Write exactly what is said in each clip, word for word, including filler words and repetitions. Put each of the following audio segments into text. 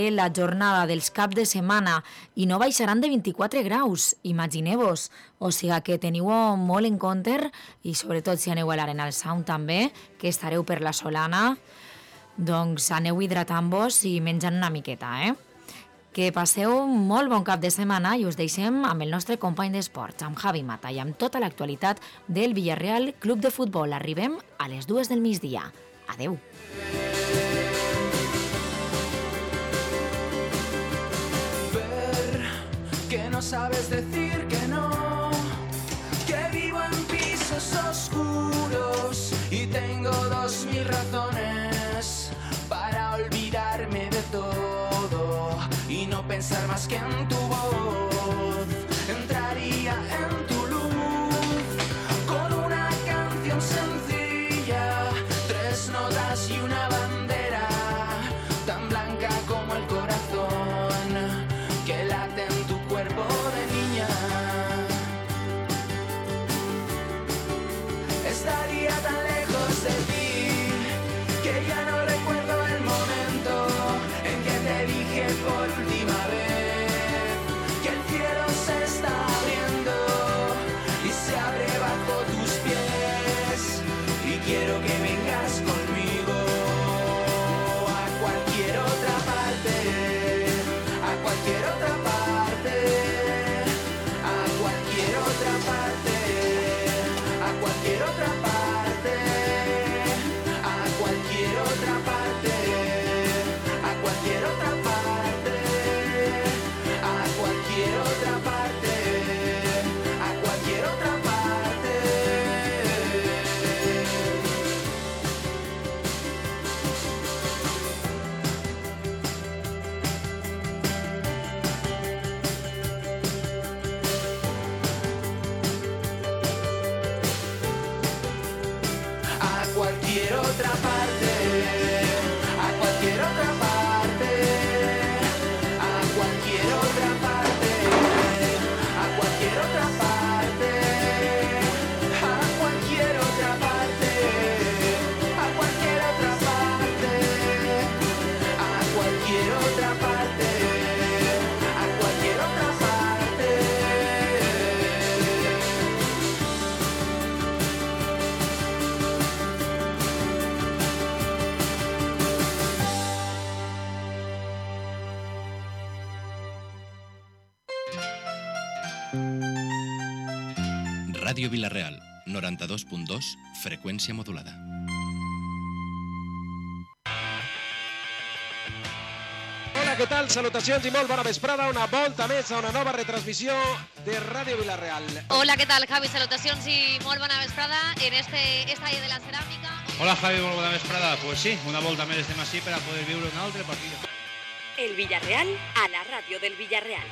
la jornada dels cap de setmana i no baixaran de vint-i-quatre graus, imagineu-vos. O sigui que teniu molt en compte i sobretot si aneu a l'Arenal Sound també, que estareu per la Solana, doncs aneu hidratant-vos i menjant una miqueta, eh? Que passeu molt bon cap de setmana i us deixem amb el nostre company d'esports, amb Javi Mata i amb tota l'actualitat del Villarreal Club de Futbol. Arribem a les dues del migdia. Adeu. Que no sabes decir que no, que vivo en pisos oscuros y tengo dos mil razones para olvidarme de todo y no pensar más que en tu voz. Entraría en tu luz con una canción sencilla, tres notas y una bandera tan blanca como el corazón que late en tu cuerpo de niña. Estaría tan lejos de ti que ya no recuerdo el momento en que te dije por última vez que el cielo se está abriendo y se abre bajo tus pies y quiero que vengas conmigo a cualquier otra parte, a cualquier otra parte, a cualquier otra parte, a cualquier otra parte, a cualquier otra parte, a cualquier otra parte, a cualquier otra parte, a cualquier otra parte. A cualquier otra parte, a cualquier otra parte, a cualquier otra parte, a cualquier otra parte, a cualquier otra parte, a cualquier otra parte, a cualquier otra parte, a cualquier otra parte. Ràdio Vilareal, noranta-dos punt dos, freqüència modulada. Hola, què tal? Salutacions i molt bona vesprada. Una volta més a una nova retransmissió de Ràdio Vilareal. Hola, ¿qué tal, Javi? Salutacions i molt bona vesprada en este estadio de la ceràmica. Hola, Javi, molt bona vesprada. Pues sí, una volta més estem així per a poder viure un altre partit. El Villarreal a la ràdio del Villarreal.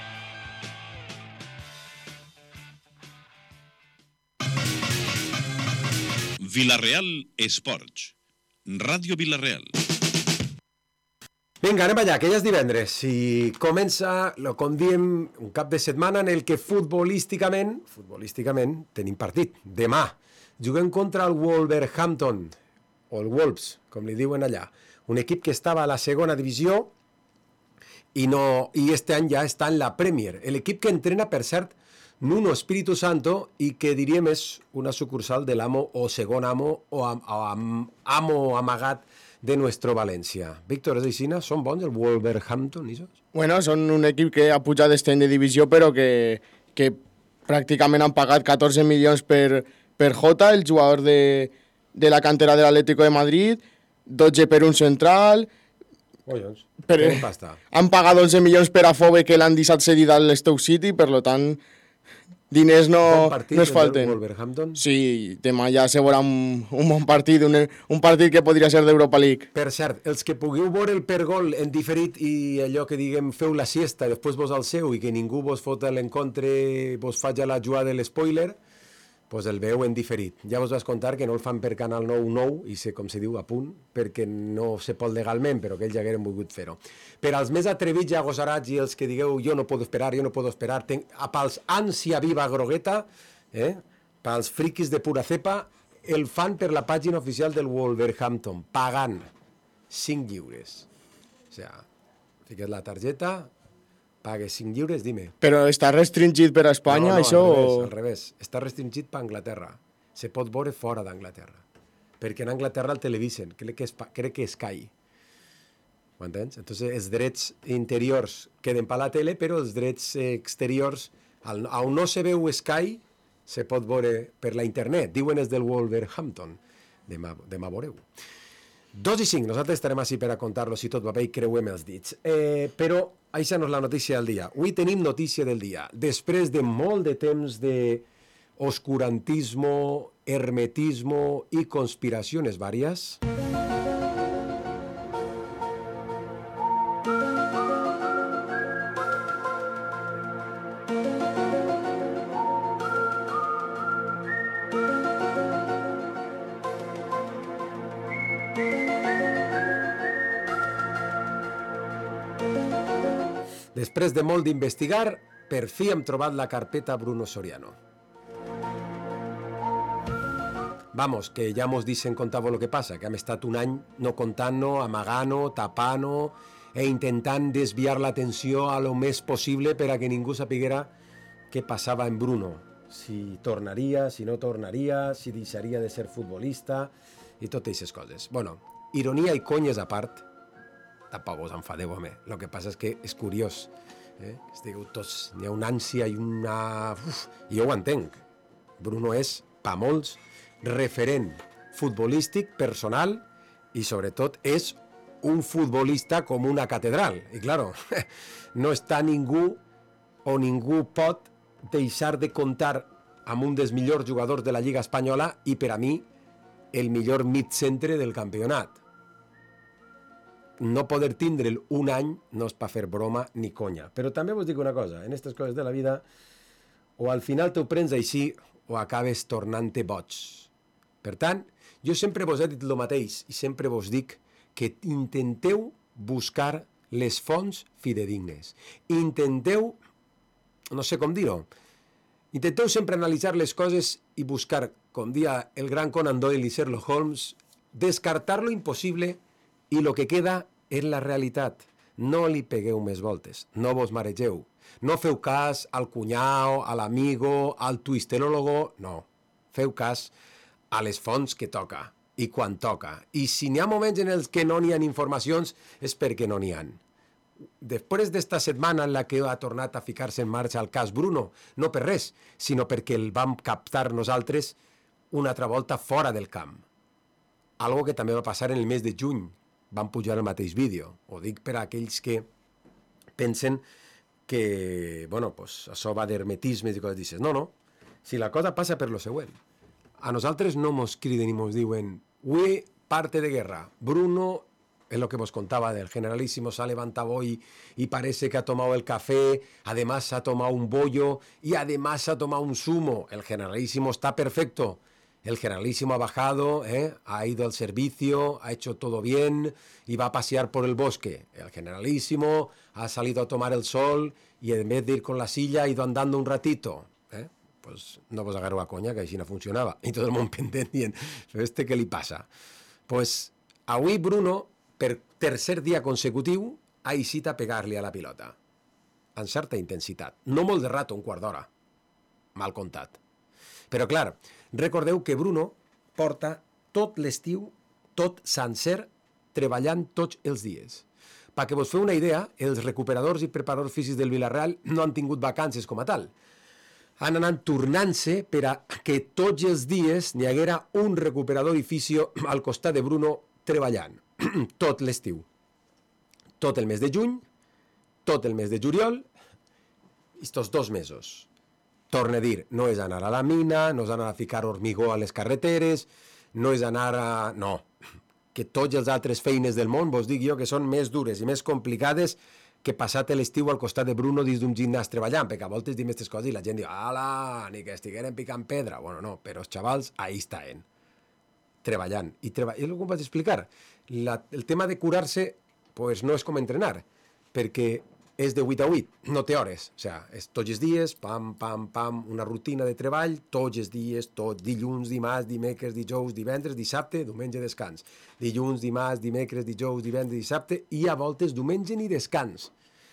Vilareal Esports. Ràdio Vilareal. Vinga, anem allà, que ja és divendres i comença, com diem, un cap de setmana en el que futbolísticament, futbolísticament tenim partit. Demà juguem contra el Wolverhampton, o el Wolves, com li diuen allà. Un equip que estava a la segona divisió i, no, i este any ja està en la Premier. L'equip que entrena, per cert, Nuno Espíritu Santo, i que diríem és una sucursal de l'amo o segon amo o, am, o am, amo amagat de nuestro València. Víctor, és així? Són bons el Wolverhampton? Isos? Bueno, són un equip que ha pujat d'estany de divisió, però que, que pràcticament han pagat catorze milions per, per Jota, el jugador de, de la cantera de l'Atlético de Madrid, dotze per un central. Collons, per, han pagat onze milions per a Fove, que l'han deixat cedit al Stoke City, per lo tant, diners no, bon partit, no es falten. Sí, demà ja se veurà un, un bon partit, un, un partit que podria ser d'Europa League. Per cert, els que pugueu veure el per gol en diferit i allò que diguem feu la siesta i després vos al seu i que ningú vos fot l'encontre, vos faig la jugada de l'espoiler, pues el veu en diferit. Ja vos vas contar que no el fan per Canal nou nou, i sé com se diu, a punt, perquè no se pot legalment, però que ells ja hagueren volgut fer-ho. Per als més atrevits i agosarats i els que digueu jo no puedo esperar, jo no puedo esperar, ten... pels ànsia viva grogueta, eh? Pels friquis de pura cepa, el fan per la pàgina oficial del Wolverhampton, pagant cinc lliures. O sigui, fiques la targeta, pagues cinc lliures, dime. Però està restringit per a Espanya, no, no, això? al revés, o... al revés. Està restringit per Anglaterra. Se pot veure fora d'Anglaterra. Perquè en Anglaterra el televisen, crec que és, crec que és Sky. Ho entens? Entonces, els drets interiors queden per la tele, però els drets exteriors, al, on no se veu Sky, se pot veure per la internet. Diuen és del Wolverhampton. Demà, demà veureu. Dos i cinc, nosaltres estarem així per a contar-lo si tot va bé i creuem els dits. Eh, però això no és la notícia del dia. Avui tenim notícia del dia. Després de molt de temps de oscurantismo, hermetismo i conspiracions varias... Després de molt d'investigar, per fi hem trobat la carpeta Bruno Soriano. Vamos, que ja mos dicen contar-vos el que passa, que hem estat un any no contant-no, amagant-no, tapant-no e intentant desviar l'atenció a lo més possible per a que ningú sapiguera què passava en Bruno. Si tornaria, si no tornaria, si deixaria de ser futbolista i totes aquestes coses. Bueno, ironia i conyes a part, tampoc us enfadeu, home. El que passa és que és curiós. Eh? Estigueu tots... Hi ha una ànsia i una... Uf, i jo ho entenc. Bruno és, per molts, referent futbolístic, personal, i sobretot és un futbolista com una catedral. I, claro, no està ningú o ningú pot deixar de comptar amb un dels millors jugadors de la Lliga Espanyola i, per a mi, el millor mid-centre del campionat. No poder tindre'l un any no és per fer broma ni conya. Però també vos dic una cosa, en aquestes coses de la vida, o al final t'ho prens així o acabes tornant-te boig. Per tant, jo sempre vos he dit el mateix i sempre vos dic que intenteu buscar les fonts fidedignes. Intenteu, no sé com dir-ho, intenteu sempre analitzar les coses i buscar, com dia el gran Conan Doyle i Sherlock Holmes, descartar lo impossible i el que queda és la realitat. No li pegueu més voltes, no vos maregeu. No feu cas al cunyau, a l'amigo, al twistelòlogo, no. Feu cas a les fonts que toca i quan toca. I si n'hi ha moments en els que no n'hi ha informacions és perquè no n'hi ha. Després d'esta setmana en la que ha tornat a ficar-se en marxa el cas Bruno, no per res, sinó perquè el vam captar nosaltres una altra volta fora del camp. Algo que també va passar en el mes de juny, van pujar el mateix vídeo. Ho dic per a aquells que pensen que, bueno, pues, això va d'hermetismes i coses dices. No, no. Si la cosa passa per lo següent. A nosaltres no mos criden i mos diuen «Ui, parte de guerra. Bruno, es lo que vos contaba del generalísimo, se ha levantado hoy y parece que ha tomado el café, además ha tomado un bollo y además ha tomado un zumo. El generalísimo está perfecto». El generalísimo ha bajado, ¿eh? Ha ido al servicio, ha hecho todo bien y va a pasear por el bosque. El generalísimo ha salido a tomar el sol y en vez de ir con la silla ha ido andando un ratito. ¿Eh? Pues no vos agarro a coña, que així no funcionava. I tot el món pendent dient, este què li passa? Pues avui Bruno, per tercer dia consecutiu, ha eixit a pegar-li a la pilota. En certa intensitat. No molt de rato, un quart d'hora. Mal comptat. Però, clar, recordeu que Bruno porta tot l'estiu, tot sencer, treballant tots els dies. Perquè vos feu una idea, els recuperadors i preparadors físics del Villarreal no han tingut vacances com a tal. Han anat tornant-se per a que tots els dies n'hi haguera un recuperador i fisio al costat de Bruno treballant. Tot l'estiu. Tot el mes de juny, tot el mes de juliol, estos dos mesos. Torne a dir, no és anar a la mina, no és anar a ficar hormigó a les carreteres, no és anar a... No, que tots els altres feines del món, vos dic jo, que són més dures i més complicades que passat l'estiu al costat de Bruno dins d'un gimnàs treballant, perquè a voltes dim aquestes coses i la gent diu, ala, ni que estigueren picant pedra. Bueno, no, però els xavals ahí estaven, treballant. I treba... és el que em vaig explicar. La... El tema de curar-se pues, no és com entrenar, perquè és de vuit a vuit, no té hores. O sigui, és tots els dies, pam, pam, pam, una rutina de treball, tots els dies, tots, dilluns, dimarts, dimecres, dijous, divendres, dissabte, diumenge, descans. Dilluns, dimarts, dimecres, dijous, divendres, dissabte, i a voltes diumenge ni descans.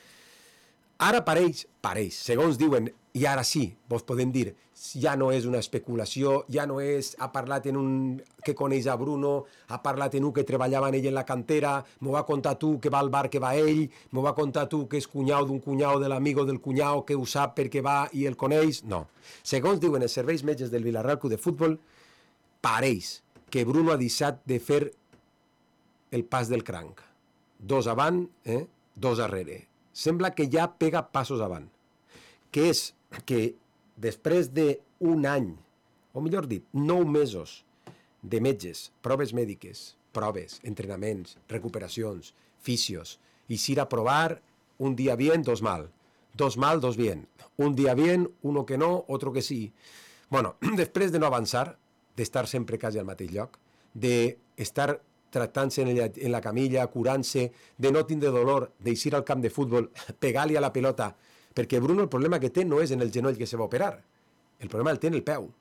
Ara pareix, pareix, segons diuen, i ara sí, vos podem dir, ja no és una especulació, ja no és, ha parlat en un que coneix a Bruno, ha parlat en un que treballava en ell en la cantera, m'ho va contar tu que va al bar que va ell, m'ho va contar tu que és cunyau d'un cunyau de l'amigo del cunyau que ho sap perquè va i el coneix. No. Segons diuen els serveis metges del Villarreal Club de Futbol, pareix que Bruno ha deixat de fer el pas del cranc. Dos avant, eh? Dos darrere. Sembla que ja pega passos avant. Que és que després d'un any, o millor dit, nou mesos de metges, proves mèdiques, proves, entrenaments, recuperacions, fisios, i s'ir a provar un dia bien, dos mal, dos mal, dos bien, un dia bien, uno que no, otro que sí. Bueno, després de no avançar, d'estar sempre quasi al mateix lloc, d'estar tractant-se en, en la camilla, curant-se, de no tindre dolor, d'eixir al camp de futbol, pegar-li a la pelota, perquè Bruno el problema que té no és en el genoll que se va operar, el problema el té en el peu.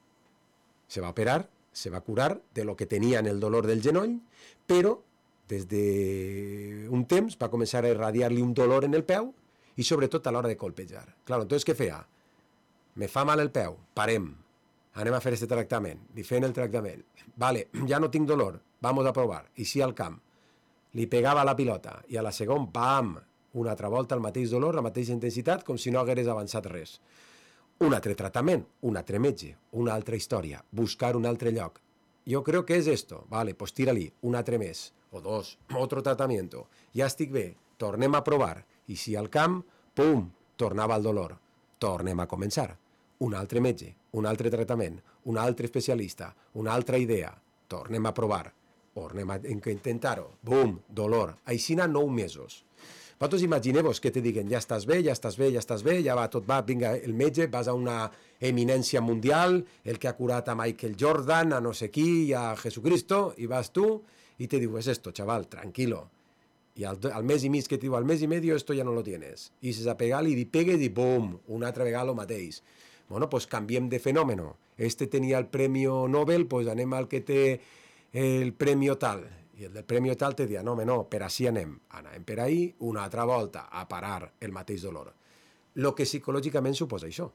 Se va operar, se va curar de lo que tenia en el dolor del genoll, però des d'un temps va començar a irradiar-li un dolor en el peu i sobretot a l'hora de colpejar. Claro, entonces què feia? Me fa mal el peu, parem, anem a fer este tractament, li fem el tractament, vale, ja no tinc dolor, vamos a provar, i sí al camp, li pegava la pilota i a la segon, pam, una altra volta el mateix dolor, la mateixa intensitat, com si no hagués avançat res. Un altre tractament, un altre metge, una altra història, buscar un altre lloc. Jo crec que és esto, vale, pues tira-li un altre mes, o dos, otro tratamiento, ja estic bé, tornem a provar, i si al camp, pum, tornava el dolor, tornem a començar. Un altre metge, un altre tractament, un altre especialista, una altra idea, tornem a provar, tornem a intentar-ho, bum, dolor, així n'ha nou mesos. Vosaltres imagineu-vos que te diguen, ja estàs bé, ja estàs bé, ja estàs bé, ja va, tot va, vinga, el metge, vas a una eminència mundial, el que ha curat a Michael Jordan, a no sé qui, a Jesucristo, i vas tu, i te diu, es esto, chaval, tranquilo. I al, al mes i mig que te diu, al mes i medio esto ya no lo tienes. I se a pegar-li, i pegues, i bum, una altra vegada el mateix. Bueno, pues canviem de fenòmeno. Este tenia el premio Nobel, pues anem al que té el premio tal. I el del premi tal te dia, no, home, no, per així anem. Anem per ahí, una altra volta, a parar el mateix dolor. Lo que psicològicament suposa això.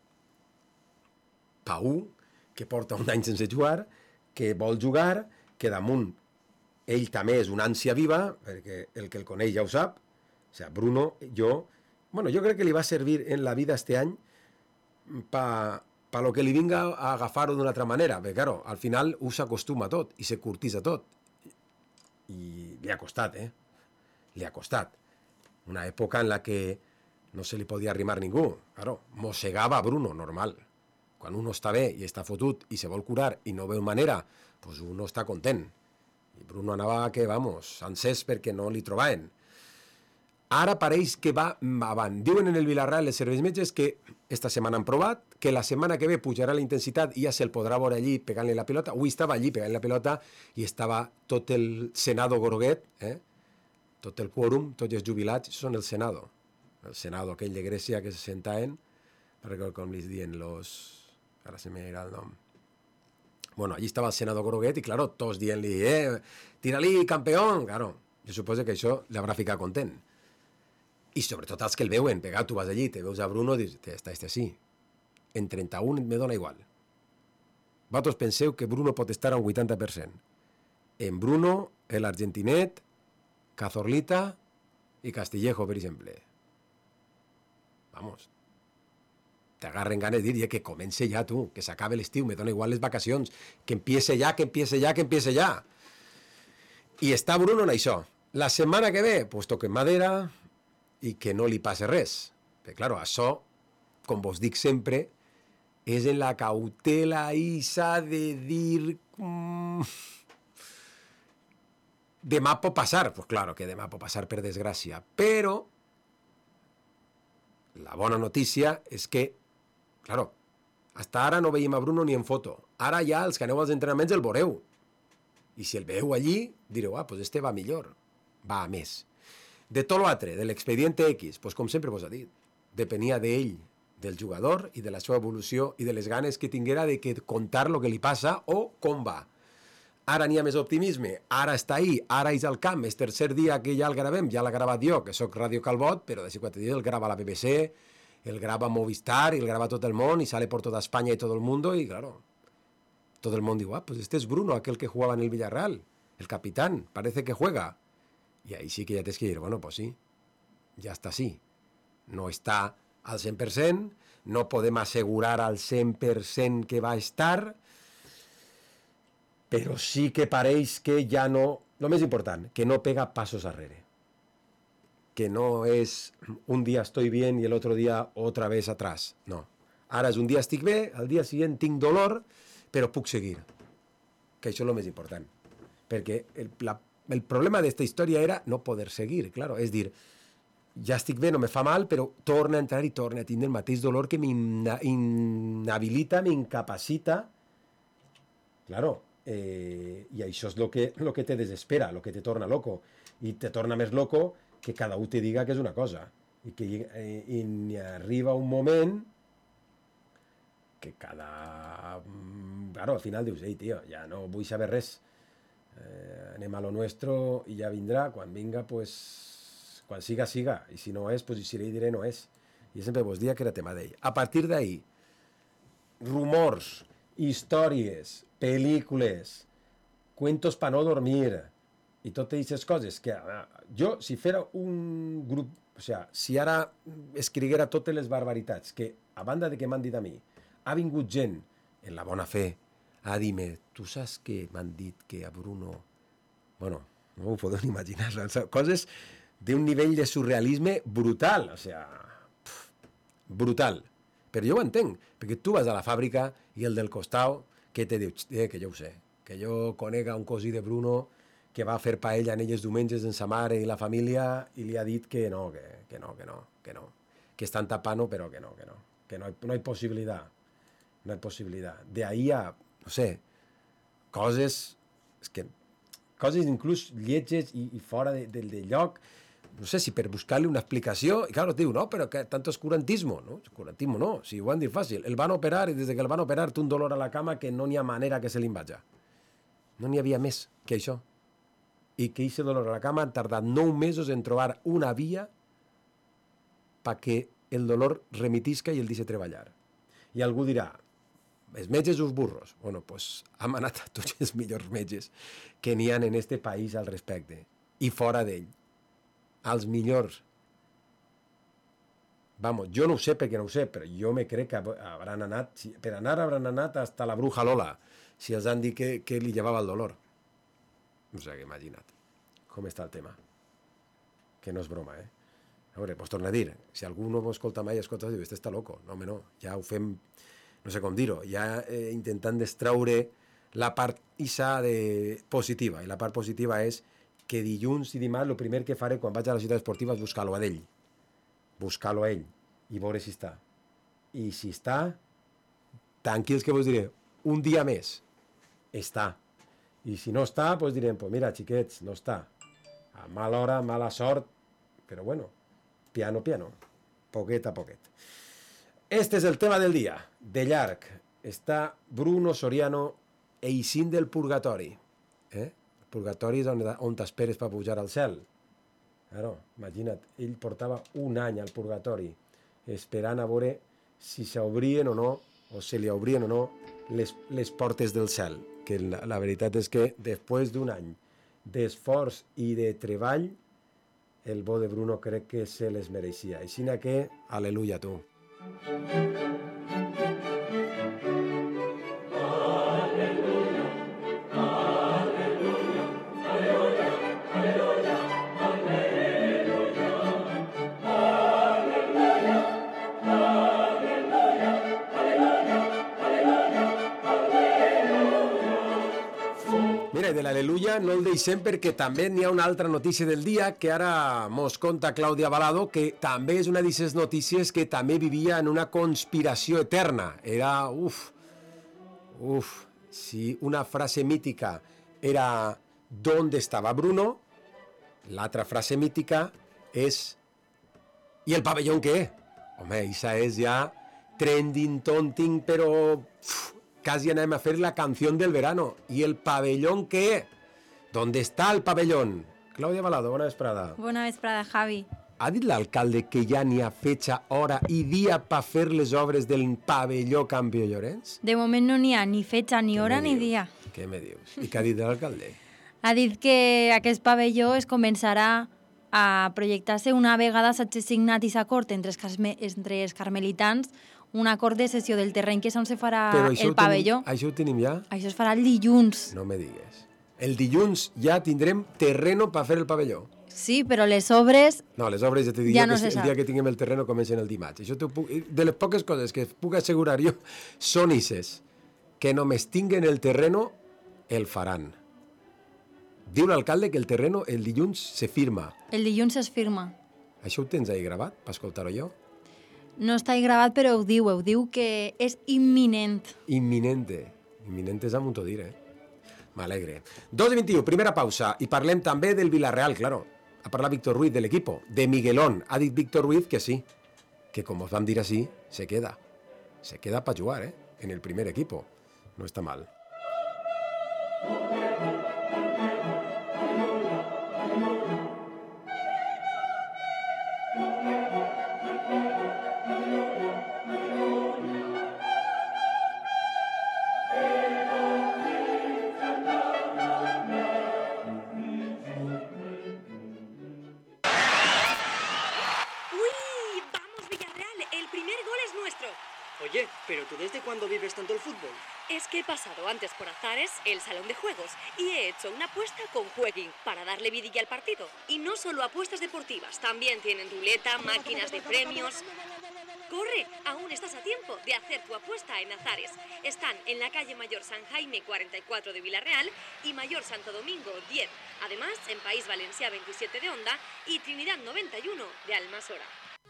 Pau, que porta un any sense jugar, que vol jugar, que damunt ell també és una ànsia viva, perquè el que el coneix ja ho sap. O sigui, Bruno, jo... Bueno, jo crec que li va servir en la vida este any pa, pa lo que li vinga a agafar-ho d'una altra manera, perquè, claro, al final ho s'acostuma tot i se curtisa tot. I li ha costat, eh? Li ha costat. Una època en la que no se li podia arrimar ningú. Claro, mossegava a Bruno, normal. Quan uno està bé i està fotut i se vol curar i no veu manera, pues uno està content. I Bruno anava que, vamos, encès perquè no li trobaven. Ara pareix que va avant. Diuen en el Villarreal els serveis metges que esta setmana han provat, que la setmana que ve pujarà la intensitat i ja se'l podrà veure allí pegant-li la pilota. Avui estava allí pegant-li la pilota i estava tot el Senado Groguet, eh? Tot el quòrum, tots els jubilats, són el Senado. El Senado aquell de Grècia que se sentaven, no recordo com li diuen los... Ara se me irà el nom. Bueno, allí estava el Senado Groguet i, claro, tots dient-li, eh, tira-li, campeón! Claro, jo suposo que això l'haurà ficat content. I sobretot els que el veuen, pegat, tu vas allí, te veus a Bruno i dius, està este així. En trenta-un me dona igual. Vosaltres penseu que Bruno pot estar a un vuitanta per cent. En Bruno, l'argentinet, Cazorlita i Castillejo, per exemple. Vamos. T'agarren ganes de dir que comence ja, tu, que s'acabe l'estiu, me dona igual les vacacions, que empiece ja, que empiece ja, que empiece ja. I està Bruno en això. La setmana que ve, pues toquen madera i que no li passe res. Perquè, clar, això, com vos dic sempre, és en la cautela isa de dir... Mm, demà pot passar. Pues claro que demà pot passar, per desgràcia. Però la bona notícia és que, claro, hasta ara no veiem a Bruno ni en foto. Ara ja els que aneu als entrenaments el veureu. I si el veieu allí, direu, ah, pues este va millor. Va a més. De tot l'altre, de l'expediente X, doncs com sempre vos ha dit, depenia d'ell, del jugador i de la seva evolució i de les ganes que tinguera de que contar el que li passa o com va. Ara n'hi ha més optimisme, ara està ahí, ara és al camp, és tercer dia que ja el gravem, ja l'ha gravat jo, que sóc Ràdio Calbot, però de quatre dies el grava la B B C, el grava Movistar, i el grava tot el món, i sale por toda España y todo el mundo, y claro, todo el mundo diu, ah, pues este es Bruno, aquel que jugaba en el Villarreal, el capitán, parece que juega. Y ahí sí que ya tienes que ir, bueno, pues sí, ya está así. No està al cent per cent, no podem assegurar al cent per cent que va estar, però sí que pareix que ja no... El més important, que no pega passos arrere. Que no és un dia estoy bien i el otro dia otra vez atrás. No. Ara és un dia estic bé, al dia següent tinc dolor, però puc seguir. Que això és el més important. Perquè el, la, el problema d'esta història era no poder seguir, claro. És dir, ja estic bé, no me fa mal, però torna a entrar i torna a tindre el mateix dolor que m'inhabilita, m'incapacita. Claro, eh, i això és el que, lo que te desespera, el que te torna loco. I te torna més loco que cada un te diga que és una cosa. I que eh, i n'hi arriba un moment que cada... Claro, al final dius, ei, tio, ja no vull saber res. Eh, anem a lo nuestro i ja vindrà. Quan vinga, pues... Quan siga, siga. I si no és, pues si li diré no és. I sempre vos dia que era tema d'ell. A partir d'ahí, rumors, històries, pel·lícules, cuentos pa no dormir, i totes aquestes coses que jo, si fera un grup, o sigui, si ara escriguera totes les barbaritats que, a banda de que m'han dit a mi, ha vingut gent en la bona fe a dir-me, tu saps que m'han dit que a Bruno... Bueno, no ho podeu ni imaginar, coses d'un nivell de surrealisme brutal, o sigui, pf, brutal. Però jo ho entenc, perquè tu vas a la fàbrica i el del costat, que te diu, eh, que jo ho sé, que jo conega un cosí de Bruno que va fer paella en elles diumenges en sa mare i la família i li ha dit que no, que, que no, que no, que no, que estan tapant-ho, però que no, que no, que no, no hi possibilitat, no hi possibilitat. De ahí a, no sé, coses, és que, coses inclús lletges i, i fora de, de, de lloc, no sé si per buscar-li una explicació, i clar, diu, no, però que tanto oscurantismo, no, oscurantismo no, si ho han dit fàcil, el van operar i des que el van operar té un dolor a la cama que no n'hi ha manera que se li vaja. No n'hi havia més que això. I que aquest dolor a la cama han tardat nou mesos en trobar una via perquè el dolor remitisca i el deixa treballar. I algú dirà, els metges o els burros? Bueno, doncs hem anat a tots els millors metges que n'hi ha en este país al respecte, i fora d'ell. Els millors. Vamos, jo no ho sé perquè no ho sé, però jo me crec que hauran anat, per anar hauran anat hasta la bruja Lola, si els han dit que, que li llevava el dolor. O sigui, imagina't com està el tema. Que no és broma, eh? A veure, pues torna a dir, si algú no m'ho escolta mai, escolta, diu, este està loco. No, home, no, ja ho fem, no sé com dir-ho, ja eh, intentant destreure la part isa de positiva, i la part positiva és que dilluns i dimarts el primer que faré quan vaig a la ciutat esportiva és buscar-lo a ell. Buscar-lo a ell i veure si està. I si està, tranquils que vos diré, un dia més, està. I si no està, doncs direm, pues mira, xiquets, no està. A mala hora, mala sort, però bueno, piano, piano, poquet a poquet. Este és el tema del dia. De llarg està Bruno Soriano eixint del purgatori. Eh? Purgatori és on, on t'esperes per pujar al cel. Claro, imagina't, ell portava un any al purgatori esperant a veure si s'obrien o no, o se li obrien o no, les, les portes del cel. Que la, la veritat és que després d'un any d'esforç i de treball, el bo de Bruno crec que se les mereixia. Així que, aleluia tu. De l'Aleluia no el deixem perquè també n'hi ha una altra notícia del dia que ara mos conta Clàudia Balado, que també és una d'aquestes notícies que també vivia en una conspiració eterna. Era, uf, uf, si una frase mítica era ¿dónde estava Bruno? L'altra frase mítica es... ¿Y el pabellón qué? Hombre, esa es ya trending tonting, pero uf, casi anem a hacer la canción del verano. ¿Y el pabellón qué? ¿Dónde está el pabellón? Claudia Balado, bona vesprada. Bona vesprada, Javi. Ha dit l'alcalde que ja n'hi ha fecha, hora i dia per fer les obres del pavelló Campió Llorenç? De moment no n'hi ha ni fecha, ni hora, ni dia. Què me dius? I què ha dit l'alcalde? Ha dit que aquest pavelló es començarà a projectar-se una vegada s'hagi signat aquest acord entre els, carme, entre els carmelitans, un acord de cessió del terreny que és on se farà el pavelló. Tenim, això ho tenim ja? Això es farà el dilluns. No me digues. El dilluns ja tindrem terreno per fer el pavelló. Sí, però les obres... No, les obres ja te diria ja no que el dia que tinguem el terreno comencen el dimarts. Això puc, de les poques coses que puc assegurar jo són ises, que només tinguen el terreno, el faran. Diu l'alcalde que el terreno el dilluns se firma. El dilluns es firma. Això ho tens ahí gravat, per escoltar-ho jo? No està ahí gravat, però ho diu, ho diu que és imminent. Imminente. Imminente és a mucho dir, eh? M'alegre. dos i vint-i-u, primera pausa, i parlem també del Villarreal, claro. Ha parlat Víctor Ruiz del equipo, de Miguelón. Ha dit Víctor Ruiz que sí, que como os van a decir así, se queda. Se queda para jugar, ¿eh? En el primer equipo. No está mal. Oye, ¿pero tú desde cuándo vives tanto el fútbol? Es que he pasado antes por Azares, el salón de juegos, y he hecho una apuesta con Jueguin para darle vidilla al partido. Y no solo apuestas deportivas, también tienen ruleta, máquinas de premios... ¡Corre! Aún estás a tiempo de hacer tu apuesta en Azares. Están en la calle Mayor San Jaime cuarenta y cuatro de Villarreal y Mayor Santo Domingo diez. Además, en País Valencià veintisiete de Onda y Trinidad noventa y uno de Almasora.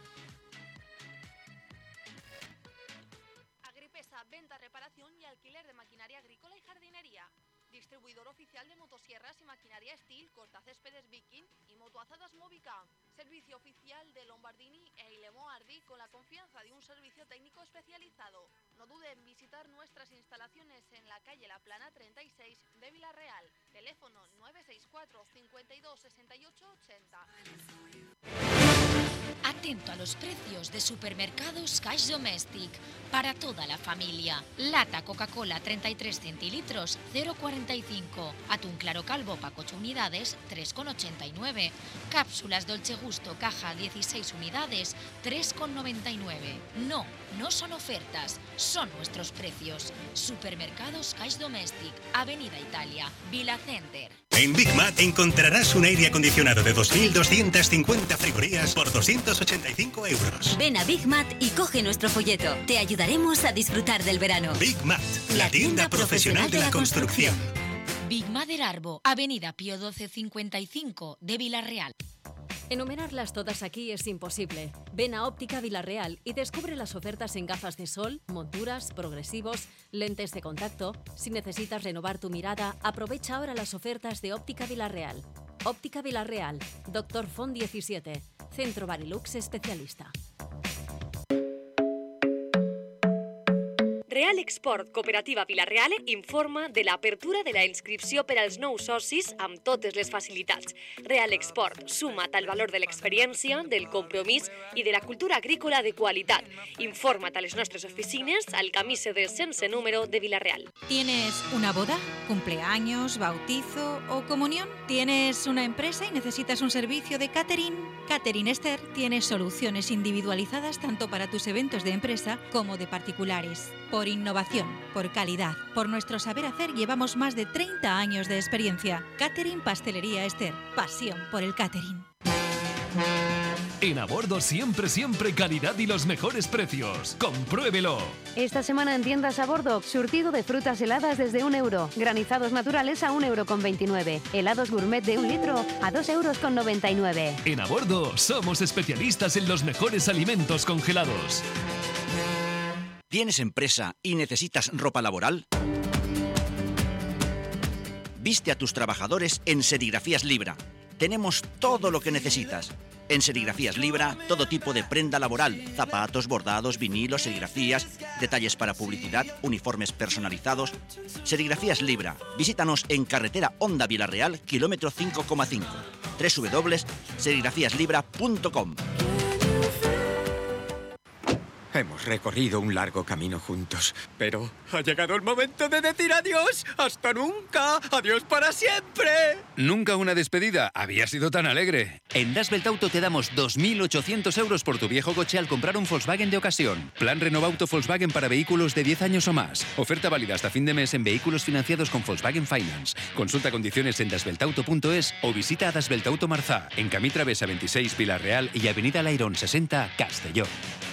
Venta, reparación y alquiler de maquinaria agrícola y jardinería. Distribuidor oficial de motosierras y maquinaria Steel, cortacéspedes Viking y motoazadas Movica. Servicio oficial de Lombardini e Ilemo Ardi con la confianza de un servicio técnico especializado. No dude en visitar nuestras instalaciones en la calle La Plana treinta y seis de Villarreal. Teléfono nueve seis cuatro, cincuenta y dos, sesenta y ocho, ochenta. Atento a los precios de Supermercados Cash Domestic para toda la familia. Lata Coca-Cola treinta y tres centilitros, cero coma cuarenta y cinco. Atún Claro Calvo pack ocho unidades, tres coma ochenta y nueve. Cápsulas Dolce Gusto caja dieciséis unidades, tres coma noventa y nueve. No, no son ofertas, son nuestros precios. Supermercados Cash Domestic, Avenida Italia, Vila Center. En Big Mat encontrarás un aire acondicionado de dos mil doscientas cincuenta frigorías por doscientos ochenta y cinco euros. Ven a Big Mat y coge nuestro folleto. Te ayudaremos a disfrutar del verano. Big Mat, la tienda profesional de la construcción. Big Mat del Arbo, Avenida Pío doce cincuenta y cinco de Villarreal. Enumerarlas todas aquí es imposible. Ven a Óptica Villarreal y descubre las ofertas en gafas de sol, monturas, progresivos, lentes de contacto. Si necesitas renovar tu mirada, aprovecha ahora las ofertas de Óptica Villarreal. Óptica Villarreal, Doctor Font diecisiete, Centro Barilux Especialista. Real Export Cooperativa Villarreal informa de l'apertura de la inscripció per als nous socis amb totes les facilitats. Real Export, suma't al valor de l'experiència, del compromís i de la cultura agrícola de qualitat. Informa't a les nostres oficines al camí C D sense número de Villarreal. ¿Tienes una boda, cumpleaños, bautizo o comunión? ¿Tienes una empresa y necesitas un servicio de catering? Catering Esther tiene soluciones individualizadas tanto para tus eventos de empresa como de particulares. Por innovación, por calidad, por nuestro saber hacer llevamos más de treinta años de experiencia. Catering Pastelería Esther, pasión por el catering. En A Bordo siempre, siempre calidad y los mejores precios. ¡Compruébelo! Esta semana en tiendas A Bordo, surtido de frutas heladas desde un euro, granizados naturales a un euro con veintinueve, helados gourmet de un litro a dos euros con noventa y nueve. En A Bordo somos especialistas en los mejores alimentos congelados. ¿Tienes empresa y necesitas ropa laboral? Viste a tus trabajadores en Serigrafías Libra. Tenemos todo lo que necesitas. En Serigrafías Libra, todo tipo de prenda laboral, zapatos, bordados, vinilos, serigrafías, detalles para publicidad, uniformes personalizados. Serigrafías Libra, visítanos en carretera Honda Vilarreal, kilómetro cinco coma cinco, doble u doble u doble u punto serigrafías libra punto com. Hemos recorrido un largo camino juntos, pero ha llegado el momento de decir adiós. ¡Hasta nunca! ¡Adiós para siempre! Nunca una despedida había sido tan alegre. En Das Belt Auto te damos dos mil ochocientos euros por tu viejo coche al comprar un Volkswagen de ocasión. Plan Renovauto Volkswagen para vehículos de diez años o más. Oferta válida hasta fin de mes en vehículos financiados con Volkswagen Finance. Consulta condiciones en das belt auto punto es o visita a Das Belt Auto Marzá, en Camí Travesa veintiséis, Pilar Real y Avenida Lairón sesenta, Castelló.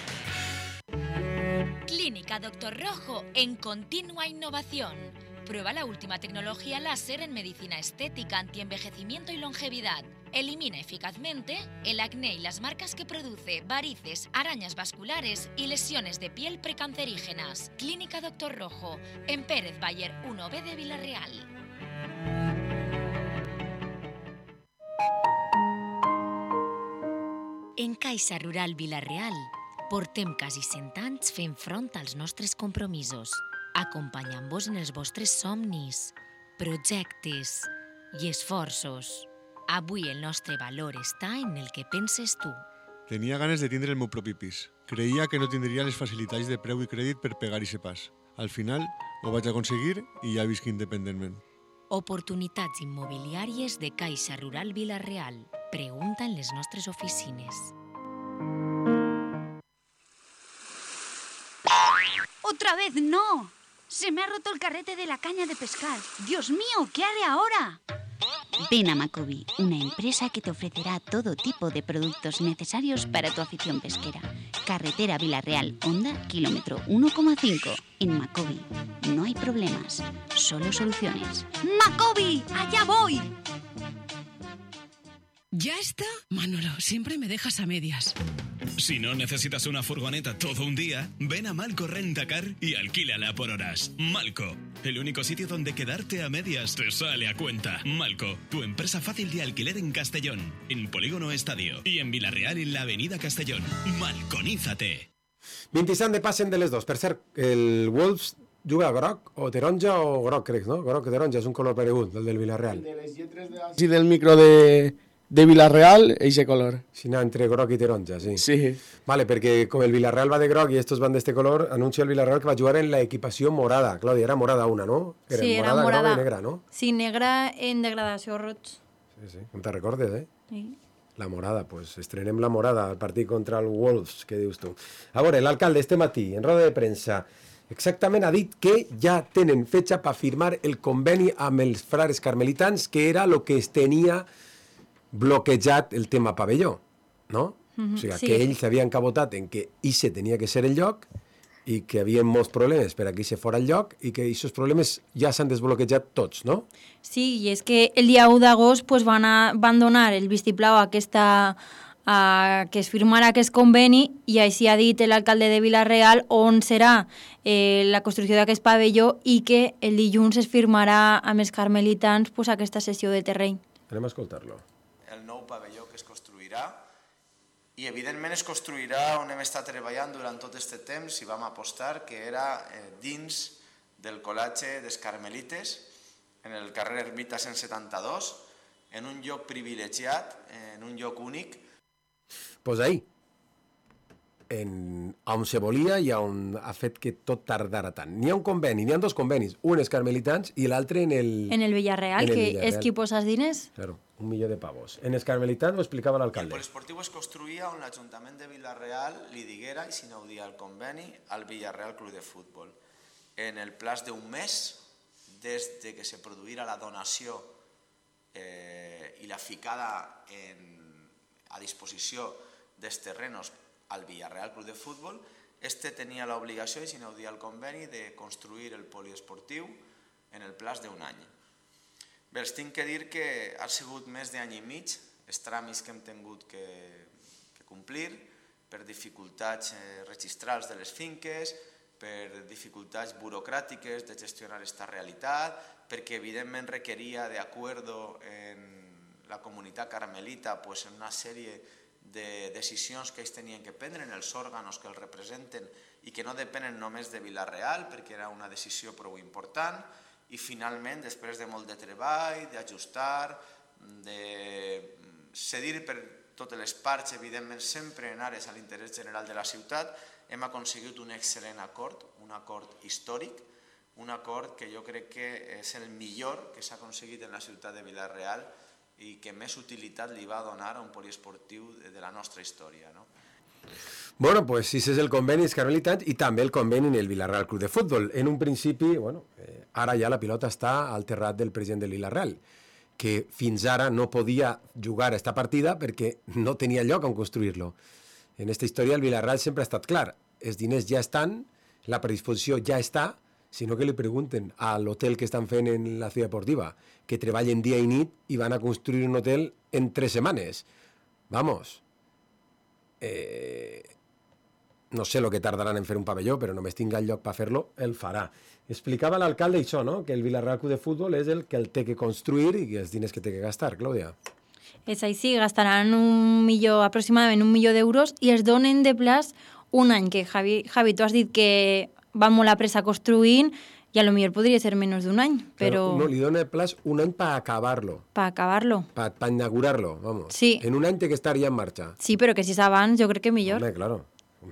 Clínica Doctor Rojo en continua innovación. Prueba la última tecnología láser en medicina estética, antienvejecimiento y longevidad. Elimina eficazmente el acné y las marcas que produce, varices, arañas vasculares y lesiones de piel precancerígenas. Clínica Doctor Rojo, en Pérez Bayer uno B de Villarreal. En Caixa Rural Villarreal portem quasi cent anys fent front als nostres compromisos, acompanyant-vos en els vostres somnis, projectes i esforços. Avui el nostre valor està en el que penses tu. Tenia ganes de tindre el meu propi pis. Creia que no tindria les facilitats de preu i crèdit per pegar ese pas. Al final ho vaig aconseguir i ja visc independentment. Oportunitats immobiliàries de Caixa Rural Villarreal. Pregunta en les nostres oficines. ¡Otra vez no! Se me ha roto el carrete de la caña de pescar. ¡Dios mío! ¿Qué haré ahora? Ven a Macobi, una empresa que te ofrecerá todo tipo de productos necesarios para tu afición pesquera. Carretera Villarreal, Honda, kilómetro uno coma cinco. En Macobi no hay problemas, solo soluciones. ¡Macobi! ¡Allá voy! ¿Ya está? Manolo, siempre me dejas a medias. Si no necesitas una furgoneta todo un día, ven a Malco Rentacar y alquílala por horas. Malco, el único sitio donde quedarte a medias te sale a cuenta. Malco, tu empresa fácil de alquiler en Castellón, en Polígono Estadio y en Villarreal en la avenida Castellón. Malconízate. vint-i-cinc de passen de les dos. Per cert, el Wolves juga a groc o taronja o groc, crec, no? Groc o taronja és un color paregut, el del Villarreal. De les lletres de la... Sí, del micro de... de Villarreal, ese color. Sí, no, entre groc i taronja, sí. Sí. Vale, perquè com el Villarreal va de groc i estos van d'este color, anuncia el Villarreal que va jugar en la equipació morada. Clàudia, era morada una, no? Era sí, morada, era morada. Groga i negra, no? Sí, negra en degradació roig. Sí, sí, com te recordes, eh? Sí. La morada, pues estrenem la morada al partit contra el Wolves, què dius tu? A veure, l'alcalde este matí, en roda de premsa, exactament ha dit que ja tenen fetxa per firmar el conveni amb els frares carmelitans, que era el que es tenia bloquejat el tema pavelló, no? Mm-hmm, o sigui, sí. que ells havien cabotat en que ixe tenia que ser el lloc i que hi havia molts problemes per a que ixe fora el lloc i que aquests problemes ja s'han desbloquejat tots, no? Sí, i és que el dia u d'agost pues, van, a, van donar el vistiplau a aquesta, a que es firmara aquest conveni i així ha dit l'alcalde de Villarreal on serà eh, la construcció d'aquest pavelló i que el dilluns es firmarà amb els carmelitans pues, aquesta sessió de terreny. Anem a escoltar-lo. El nou pavelló que es construirà i evidentment es construirà on hem estat treballant durant tot aquest temps i vam apostar que era eh, dins del col·legi dels Carmelites en el carrer Ermita cent setanta-dos en un lloc privilegiat, en un lloc únic. Pues ahí, en, on se volia i on ha fet que tot tardara tant. N'hi ha un conveni, n'hi ha dos convenis, un és carmelitans i l'altre en el... En el Villarreal, en el que Villarreal. és qui posa els diners. Claro, un milió de pavos. En els carmelitans ho explicava El l'alcalde. poliesportiu es construïa on l'Ajuntament de Villarreal li diguera i s'inaudia el conveni al Villarreal Club de Futbol. En el plaç d'un mes, des de que se produïra la donació eh, i la ficada en, a disposició dels terrenos al Villarreal Club de Futbol, este tenia l'obligació i s'inaudia el conveni de construir el poliesportiu en el plaç d'un any. Bé, els tinc que dir que ha sigut més d'any i mig els tràmits que hem tingut que, que complir per dificultats eh, registrals de les finques, per dificultats burocràtiques de gestionar aquesta realitat, perquè evidentment requeria d'acord en la comunitat carmelita pues, en una sèrie de decisions que ells tenien que prendre, en els òrganos que els representen i que no depenen només de Vila-real, perquè era una decisió prou important, i finalment, després de molt de treball, d'ajustar, de cedir per totes les parts, evidentment sempre en ares a l'interès general de la ciutat, hem aconseguit un excel·lent acord, un acord històric, un acord que jo crec que és el millor que s'ha aconseguit en la ciutat de Vila-real i que més utilitat li va donar a un poliesportiu de la nostra història, no? Bueno, pues sí, ese es el conveni dels carmelitans i també el conveni en el Vila-real Club de Futbol. En un principi, bueno, eh, ara ja la pilota està al terrat del president del Vila-real, que fins ara no podia jugar esta partida perquè no tenia lloc on construir-lo. En esta història el Vila-real sempre ha estat clar, els diners ja estan, la predisposició ja està, sinó que li pregunten a l'hotel que estan fent en la ciutat deportiva, que treballen dia i nit i van a construir un hotel en tres setmanes. Vamos, eh, no sé el que tardaran en fer un pavelló, però només tinga el lloc per fer-lo, el farà. Explicava l'alcalde això, no? Que el Vila-real Club de Futbol és el que el té que construir i els diners que té que gastar, Clàudia. És així, gastaran un milió, aproximadament un milió d'euros i es donen de plaç un any, que Javi, Javi, tu has dit que van molt a pressa construint i a lo millor podria ser menys d'un any, però... No, li dona de plaç un any per acabar-lo. Per acabar-lo. Per inaugurar-lo, vamos. Sí. En un any té que estar ja en marxa. Sí, però que si és abans, jo crec que millor. Home, claro.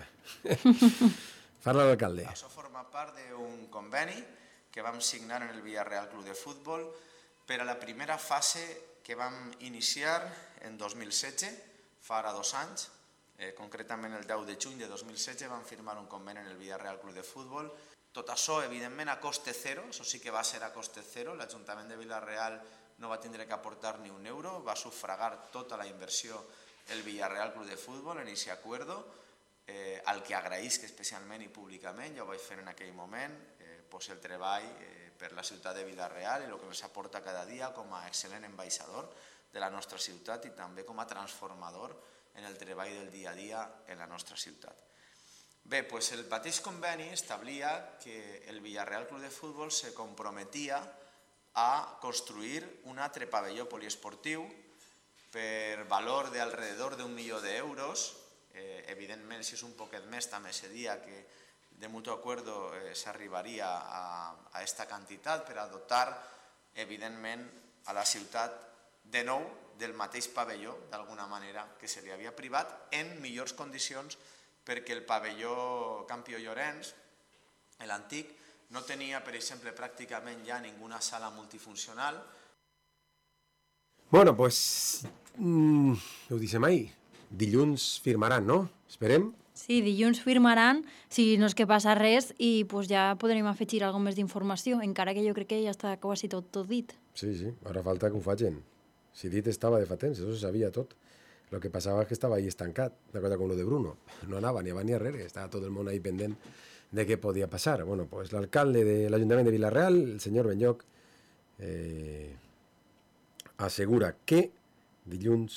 Parla l'alcalde. Això forma part d'un conveni que vam signar en el Vila-real Club de Futbol per a la primera fase que vam iniciar en dos mil setze, fa ara dos anys, eh, concretament el deu de juny de dos mil setze vam firmar un conveni en el Vila-real Club de Futbol. Tot això, evidentment, a coste zero, això sí que va ser a coste zero, l'Ajuntament de Vila-real no va tindre que aportar ni un euro, va sufragar tota la inversió el Vila-real Club de Futbol en aquest acuerdo, eh, al que agraïsc especialment i públicament, ja ho vaig fer en aquell moment, eh, pues el treball eh, per la ciutat de Vila-real i el que ens aporta cada dia com a excel·lent ambaixador de la nostra ciutat i també com a transformador en el treball del dia a dia en la nostra ciutat. Bé, doncs el mateix conveni establia que el Vila-real Club de Futbol se comprometia a construir un altre pavelló poliesportiu per valor d'alrededor d'un milió d'euros. Eh, evidentment, si és un poquet més, també seria que de mutuo acuerdo eh, s'arribaria a aquesta quantitat per a dotar, evidentment, a la ciutat de nou del mateix pavelló, d'alguna manera, que se li havia privat en millors condicions perquè el pavelló Campió Llorenç, l'antic, no tenia, per exemple, pràcticament ja ninguna sala multifuncional. Bueno, pues, mm, ho dissem ahir, dilluns firmaran, no? Esperem. Sí, dilluns firmaran, si no és que passa res, i pues, ja podrem afegir alguna més d'informació, encara que jo crec que ja està quasi tot, tot dit. Sí, sí, ara falta que ho facin. Si dit estava de fa temps, això se sabia tot. Lo que passava és que estava ahí estancat, d'acord amb lo de Bruno. No anava ni avant ni arrere, estava tot el món ahí pendent de què podia passar. Bueno, pues l'alcalde de l'Ajuntament de Vila-real, el senyor Benlloc, eh, assegura que dilluns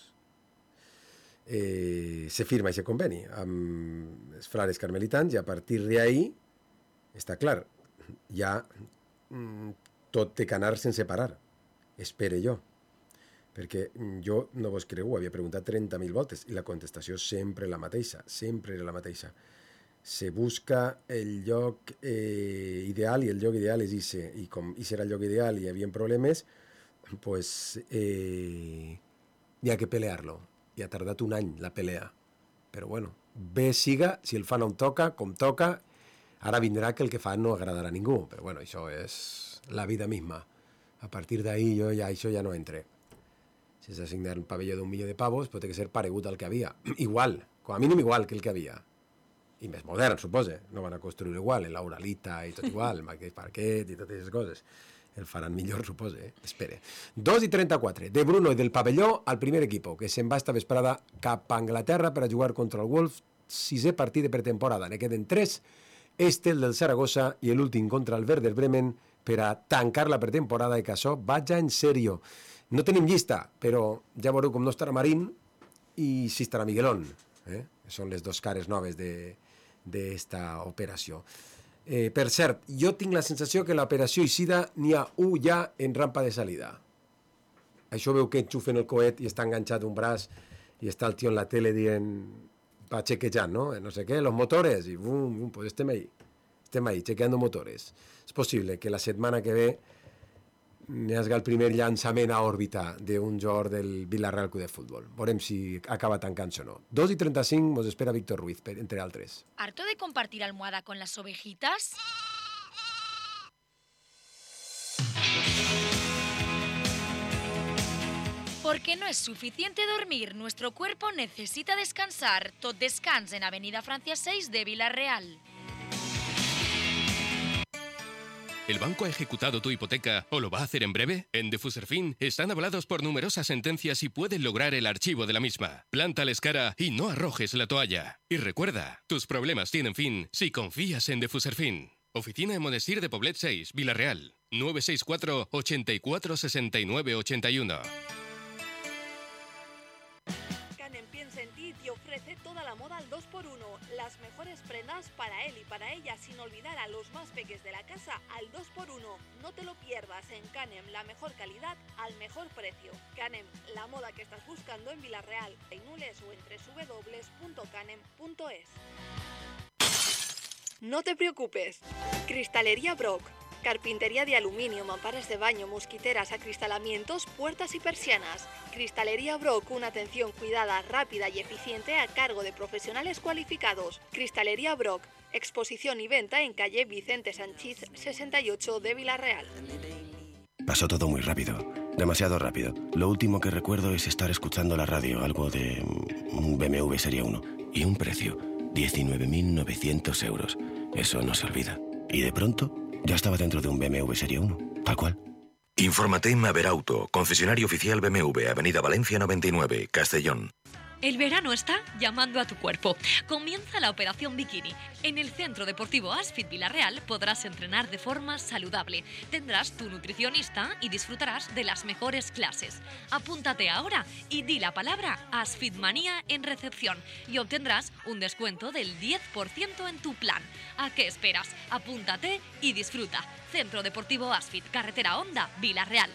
eh, se firma aquest conveni amb els frares carmelitans i a partir d'ahí està clar, ja mm, tot té que anar sense parar. Espere jo. Perquè jo no vos creu, havia preguntat trenta mil voltes i la contestació sempre la mateixa, sempre era la mateixa. Se busca el lloc eh, ideal i el lloc ideal és ese, i com ese era el lloc ideal i hi havia problemes, pues eh, hi ha que pelear-lo. I ha tardat un any la pelea. Però bueno, bé siga, si el fa no em toca, com toca, ara vindrà que el que fa no agradarà a ningú, però bueno, això és la vida misma. A partir d'ahí jo ja, això ja no entre. Si s'ha assignat un pavelló d'un milió de pavos, pot que ser paregut al que havia. Igual, com a mínim igual que el que havia. I més modern, suposa. No van a construir igual, en l'Auralita i tot igual, el mateix parquet i totes aquestes coses. El faran millor, suposa, eh? Espere. dos i trenta-quatre, de Bruno i del pavelló al primer equip, que se'n va esta vesprada cap a Anglaterra per a jugar contra el Wolf, sisè partit de pretemporada. Ne queden tres, este, el del Saragossa, i l'últim contra el Werder Bremen, per a tancar la pretemporada i que això vaja en sèrio. No tenim llista, però ja veureu com no estarà Marín i si estarà Miguelón. Eh? Són les dues cares noves d'esta operació. Eh, per cert, jo tinc la sensació que l'operació Ixida n'hi ha un ja en rampa de salida. Això veu que enxufen el coet i està enganxat un braç y está el tío en la tele dient, va chequejant, no? No sé qué, los motores, y bum, bum, pues estem ahí, estem ahí, chequeando motores. És possible que la setmana que ve n'hi hagi el primer llançament a òrbita d'un jugador del Villarreal Club de Futbol. Veurem si acaba tancant-se o no. dos i trenta-cinc mos espera Víctor Ruiz, entre altres. ¿Harto de compartir almohada con las ovejitas? Porque no es suficiente dormir, nuestro cuerpo necesita descansar. Tot descans en Avenida Francia seis de Villarreal. ¿El banco ha ejecutado tu hipoteca o lo va a hacer en breve? En Defuserfin están avalados por numerosas sentencias y pueden lograr el archivo de la misma. Plántales cara y no arrojes la toalla. Y recuerda, tus problemas tienen fin si confías en Defuserfin. Oficina en Monestir de Poblet seis, Villarreal. nueve seis cuatro, ochenta y cuatro, sesenta y nueve, ochenta y uno. Canem piensa en ti y te ofrece toda la moda al dos por uno. Las mejores prendas para él y para ella, sin olvidar a los más peques de la casa, al dos por uno. No te lo pierdas. En Canem, la mejor calidad al mejor precio. Canem, la moda que estás buscando en Villarreal, en Nules o en doble u doble u doble u punto canem punto es. No te preocupes. Cristalería Brock. Carpintería de aluminio, mamparas de baño, mosquiteras, acristalamientos, puertas y persianas. Cristalería Brock, una atención cuidada, rápida y eficiente a cargo de profesionales cualificados. Cristalería Brock, exposición y venta en calle Vicente Sanchís sesenta y ocho de Villarreal. Pasó todo muy rápido, demasiado rápido. Lo último que recuerdo es estar escuchando la radio, algo de un B M W Serie uno, y un precio, diecinueve mil novecientos euros. Eso no se olvida. Y de pronto, ya estaba dentro de un B M W Serie uno, tal cual. Infórmate en Maverauto, concesionario oficial B M W, Avenida Valencia noventa y nueve, Castellón. El verano está llamando a tu cuerpo. Comienza la Operación Bikini. En el Centro Deportivo Asfit Villarreal podrás entrenar de forma saludable. Tendrás tu nutricionista y disfrutarás de las mejores clases. Apúntate ahora y di la palabra Asfitmanía en recepción y obtendrás un descuento del diez por ciento en tu plan. ¿A qué esperas? Apúntate y disfruta. Centro Deportivo Asfit, carretera Honda, Villarreal.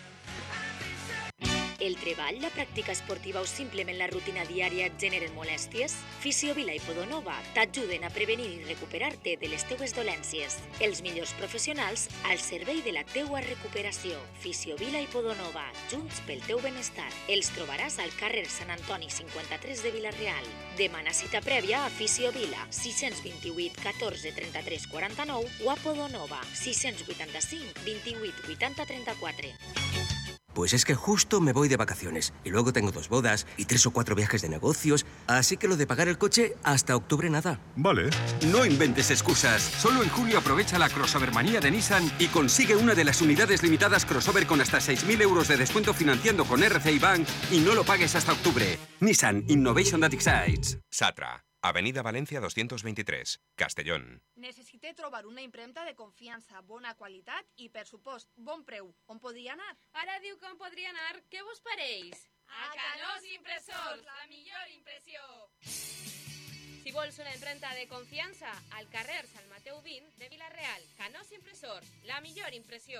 El treball, la pràctica esportiva o simplement la rutina diària et generen molèsties? Fisiovila i Podonova t'ajuden a prevenir i recuperar-te de les teues dolències. Els millors professionals al servei de la teua recuperació. Fisiovila i Podonova, junts pel teu benestar. Els trobaràs al carrer Sant Antoni cinquanta-tres de Villarreal. Demana cita prèvia a Fisiovila, sis dos vuit, catorze, trenta-tres, quaranta-nou o a Podonova, sis vuitanta-cinc, vint-i-vuit, vuitanta, trenta-quatre. Pues es que justo me voy de vacaciones y luego tengo dos bodas y tres o cuatro viajes de negocios, así que lo de pagar el coche hasta octubre nada. Vale. No inventes excusas. Solo en julio aprovecha la crossovermanía de Nissan y consigue una de las unidades limitadas crossover con hasta seis mil euros de descuento financiando con R C I Bank y no lo pagues hasta octubre. Nissan Innovation That Excites. Satra, Avenida Valencia doscientos veintitrés, Castellón. Necessite trobar una impremta de confiança, bona qualitat i, per supost, bon preu. On podria anar? Ara diu que on podria anar. Què vos pareix? A Canós Impressors, la millor impressió. Si vols una impremta de confiança, al carrer Sant Mateu vint de Villarreal. Canós Impressors, la millor impressió.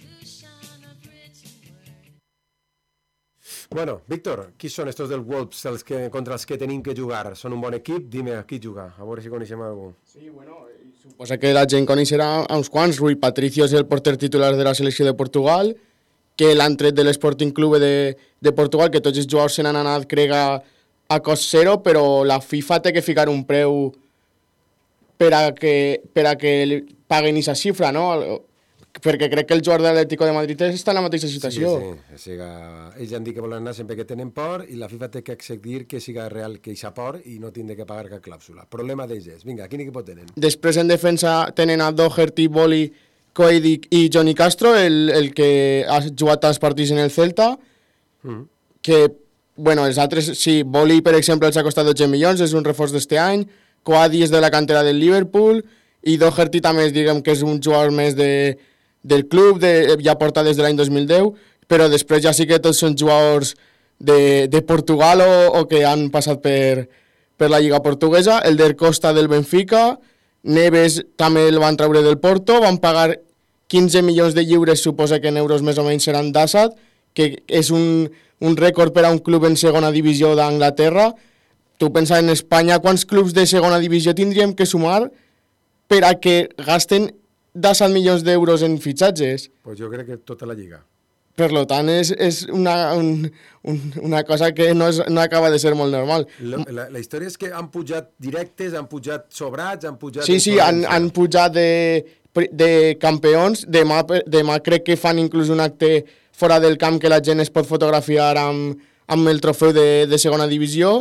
Bueno, Víctor, qui són estos del Wolves els que, contra els que tenim que jugar? Són un bon equip? Dime a qui jugar, a veure si coneixem algú. Sí, bueno, suposa que la gent coneixerà uns quants. Rui Patricio és el porter titular de la selecció de Portugal, que l'han tret de l'Sporting Club de, de Portugal, que tots els jugadors se n'han anat, crec, a, a cost zero, però la FIFA té que ficar un preu per a que, per a que paguen aquesta xifra, no? Perquè crec que el jugador de l'Atlético de Madrid està en la mateixa situació. Sí, sí. O sigui, ells han dit que volen anar sempre que tenen por i la FIFA té que accedir que siga real que hi ha por i no tindre que pagar cap clàusula. Problema d'ells. Vinga, quin equip tenen? Després en defensa tenen a Doherty, Boli, Coedy i Johnny Castro, el, el que ha jugat tants partits en el Celta, mm. que, bueno, els altres, sí, Boli, per exemple, els ha costat dotze milions, és un reforç d'este any, Coedy és de la cantera del Liverpool, i Doherty també, diguem que és un jugador més de del club, de, ja porta des de l'any dos mil deu, però després ja sí que tots són jugadors de, de Portugal o, o que han passat per, per la Lliga Portuguesa. El del Costa del Benfica, Neves també el van treure del Porto, van pagar quinze milions de lliures, suposa que en euros més o menys seran d'Assad, que és un, un rècord per a un club en segona divisió d'Anglaterra. Tu pensa en Espanya quants clubs de segona divisió tindríem que sumar per a que gasten disset milions d'euros en fitxatges. Pues jo crec que tota la lliga. Per tant, és, és una, un, un, una cosa que no, és, no acaba de ser molt normal. La, la, la història és que han pujat directes, han pujat sobrats, han pujat... Sí, sí, han, han pujat de, de campions. Demà, demà crec que fan inclús un acte fora del camp que la gent es pot fotografiar amb, amb el trofeu de, de segona divisió.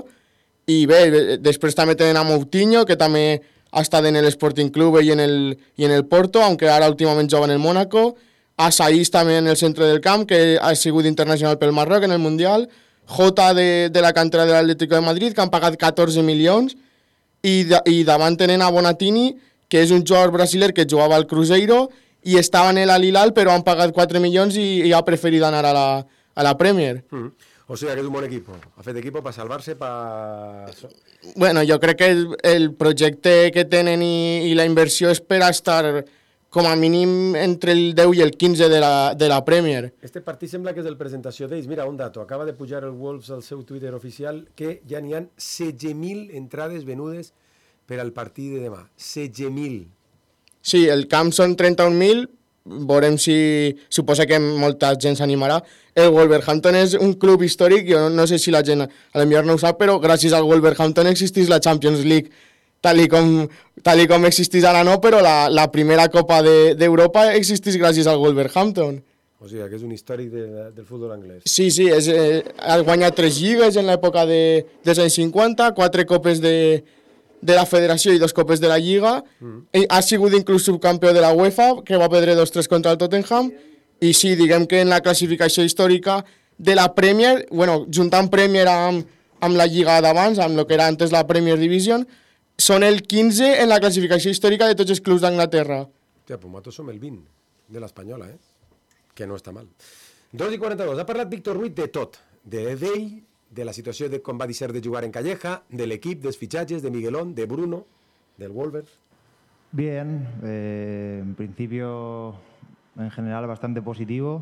I bé, després també tenen a Moutinho, que també ha estat en l'Sporting Club i en el, i en el Porto, aunque ara últimament juga en el Mónaco. A Saiz també en el centre del camp, que ha sigut internacional pel Marroc en el Mundial. Jota de, de la cantera de l'Atlético de Madrid, que han pagat catorze milions. I, de, i davant tenen a Bonatini, que és un jugador brasiler que jugava al Cruzeiro i estava en l'Al-Hilal, però han pagat quatre milions i, i ha preferit anar a la, a la Premier. Mm. O sigui que és un bon equip. Ha fet equip per salvar-se, per... Bueno, jo crec que el, el projecte que tenen i, i la inversió és per estar com a mínim entre el deu i el quinze de la, de la Premier. Este partit sembla que és el presentació d'ells. Mira, un dato. Acaba de pujar el Wolves al seu Twitter oficial que ja n'hi ha setze mil entrades venudes per al partit de demà. setze mil. Sí, el camp són trenta-un mil. Veurem si... Suposa que molta gent s'animarà. El Wolverhampton és un club històric. Jo no sé si la gent a l'enviar no ho sap, però gràcies al Wolverhampton existís la Champions League tal i com, tal i com existís ara no, però la, la primera Copa d'Europa de, existís gràcies al Wolverhampton. O sigui, que és un històric de, del futbol anglès. Sí, sí, és, eh, ha guanyat tres lligues en l'època de, dels anys cinquanta, quatre copes de, de la federació i dos copes de la lliga. Mm. Ha sigut inclús subcampió de la UEFA, que va perdre dos tres contra el Tottenham. I sí, diguem que en la classificació històrica de la Premier, bueno, juntant Premier amb, amb la lliga d'abans, amb el que era antes la Premier Division, són el quinze en la classificació històrica de tots els clubs d'Anglaterra. Hòstia, pues nosaltres som el vint de l'Espanyola, eh? Que no està mal. dos i quaranta-dos. Ha parlat Víctor Ruiz de tot. De d'ell, de la situació de com va ser de jugar en Calleja, de l'equip, dels fitxatges, de Miguelón, de Bruno, del Wolves. Bien, eh, en principio, en general, bastante positivo.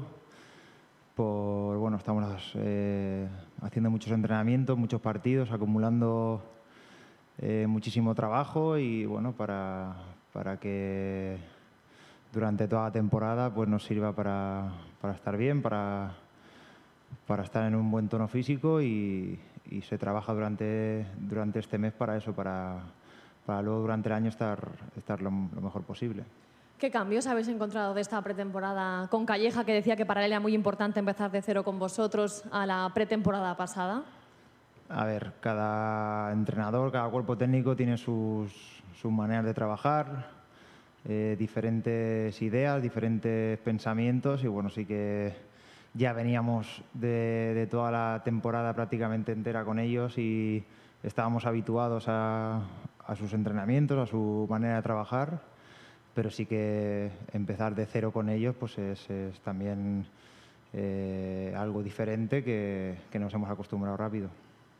Por, bueno, estamos eh, haciendo muchos entrenamientos, muchos partidos, acumulando Eh, muchísimo trabajo y bueno, para, para que durante toda la temporada pues nos sirva para, para estar bien, para, para estar en un buen tono físico y, y se trabaja durante, durante este mes para eso, para, para luego durante el año estar, estar lo, lo mejor posible. ¿Qué cambios habéis encontrado de esta pretemporada con Calleja, que decía que para él era muy importante empezar de cero con vosotros, a la pretemporada pasada? A ver, cada entrenador, cada cuerpo técnico tiene sus, sus maneras de trabajar, eh, diferentes ideas, diferentes pensamientos y bueno, sí que ya veníamos de, de toda la temporada prácticamente entera con ellos y estábamos habituados a, a sus entrenamientos, a su manera de trabajar, pero sí que empezar de cero con ellos pues es, es también eh, algo diferente que, que nos hemos acostumbrado rápido.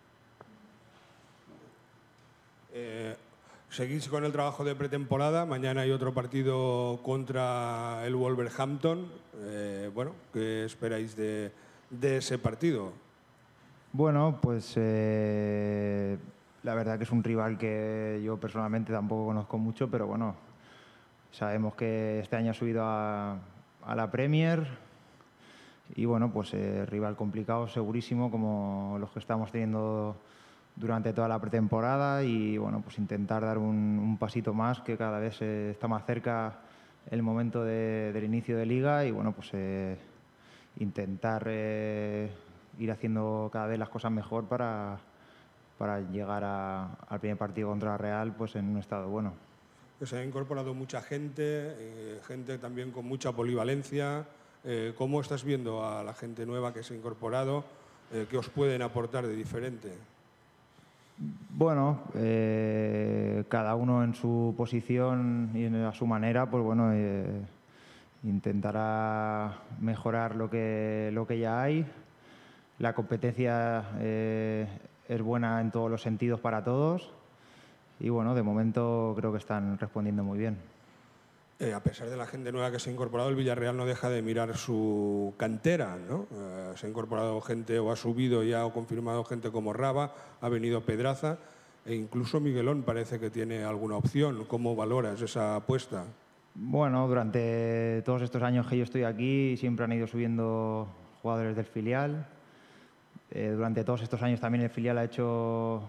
Eh, seguís con el trabajo de pretemporada. Mañana hay otro partido contra el Wolverhampton. Eh, bueno, ¿qué esperáis de, de ese partido? Bueno, pues eh, la verdad que es un rival que yo personalmente tampoco conozco mucho, pero bueno, sabemos que este año ha subido a, a la Premier y bueno, pues eh, rival complicado, segurísimo, como los que estamos teniendo durante toda la pretemporada y bueno, pues intentar dar un, un pasito más, que cada vez eh, está más cerca el momento de, del inicio de liga y bueno, pues eh, intentar eh, ir haciendo cada vez las cosas mejor para, para llegar a, al primer partido contra la Real pues en un estado bueno. Se ha incorporado mucha gente, eh, gente también con mucha polivalencia. Eh, ¿Cómo estás viendo a la gente nueva que se ha incorporado? Eh, ¿Qué os pueden aportar de diferente? Bueno, eh, cada uno en su posición y a su manera, pues bueno, eh, intentará mejorar lo que, lo que ya hay. La competencia eh, es buena en todos los sentidos para todos y bueno, de momento creo que están respondiendo muy bien. Eh, a pesar de la gente nueva que se ha incorporado, el Villarreal no deja de mirar su cantera, ¿no? Eh, se ha incorporado gente o ha subido ya o confirmado gente como Raba, ha venido Pedraza e incluso Miguelón parece que tiene alguna opción. ¿Cómo valoras esa apuesta? Bueno, durante todos estos años que yo estoy aquí siempre han ido subiendo jugadores del filial. Eh, durante todos estos años también el filial ha hecho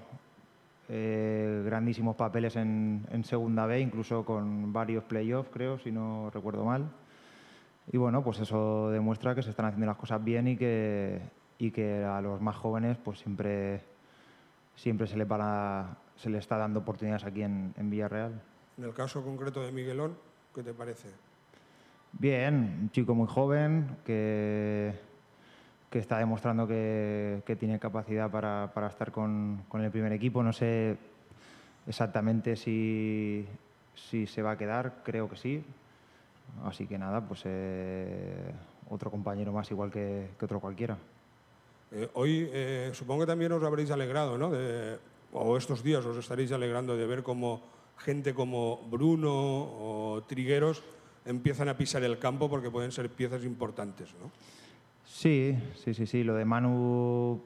eh, grandísimos papeles en, en Segunda B, incluso con varios playoffs, creo, si no recuerdo mal. Y bueno, pues eso demuestra que se están haciendo las cosas bien y que, y que a los más jóvenes pues siempre, siempre se, les para, se les está dando oportunidades aquí en, en Villarreal. En el caso concreto de Miguelón, ¿qué te parece? Bien, un chico muy joven que, que está demostrando que, que tiene capacidad para, para estar con, con el primer equipo. No sé exactamente si, si se va a quedar, creo que sí. Así que nada, pues eh, otro compañero más igual que, que otro cualquiera. Eh, hoy eh, supongo que también os habréis alegrado, ¿no? De, o estos días os estaréis alegrando de ver cómo gente como Bruno o Trigueros empiezan a pisar el campo porque pueden ser piezas importantes, ¿no? Sí, sí, sí, sí. Lo de Manu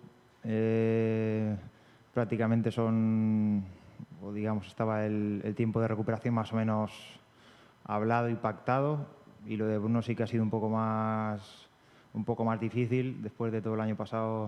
eh, prácticamente son, o digamos, estaba el, el tiempo de recuperación más o menos hablado y pactado, y lo de Bruno sí que ha sido un poco más, un poco más difícil después de todo el año pasado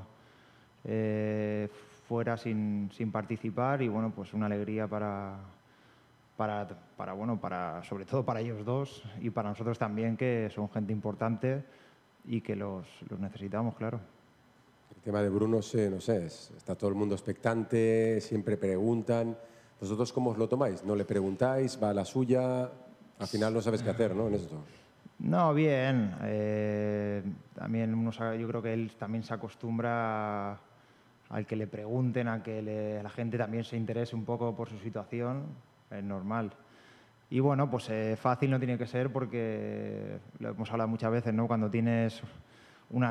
eh, fuera sin, sin participar, y bueno, pues una alegría para, para, para, bueno, para, sobre todo para ellos dos y para nosotros también, que son gente importante y que los, los necesitamos, claro. El tema de Bruno, sí, no sé, está todo el mundo expectante, siempre preguntan. ¿Vosotros cómo os lo tomáis? ¿No le preguntáis? ¿Va a la suya? Al final no sabes qué hacer, ¿no? En esto. No, bien. Eh, también uno, yo creo que él también se acostumbra a, al que le pregunten, a que le, la gente también se interese un poco por su situación. Es normal. Y bueno, pues eh, fácil no tiene que ser porque, lo hemos hablado muchas veces, ¿no? Cuando tienes una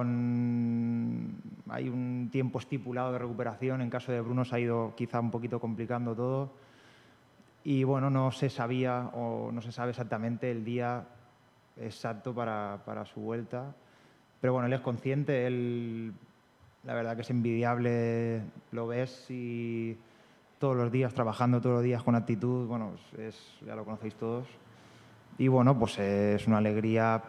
lesión, hay un tiempo estipulado de recuperación. En caso de Bruno se ha ido quizá un poquito complicando todo. Y bueno, no se sabía o no se sabe exactamente el día exacto para, para su vuelta. Pero bueno, él es consciente, él la verdad que es envidiable, lo ves y todos los días trabajando, todos los días con actitud, bueno, es, ya lo conocéis todos. Y bueno, pues es una alegría,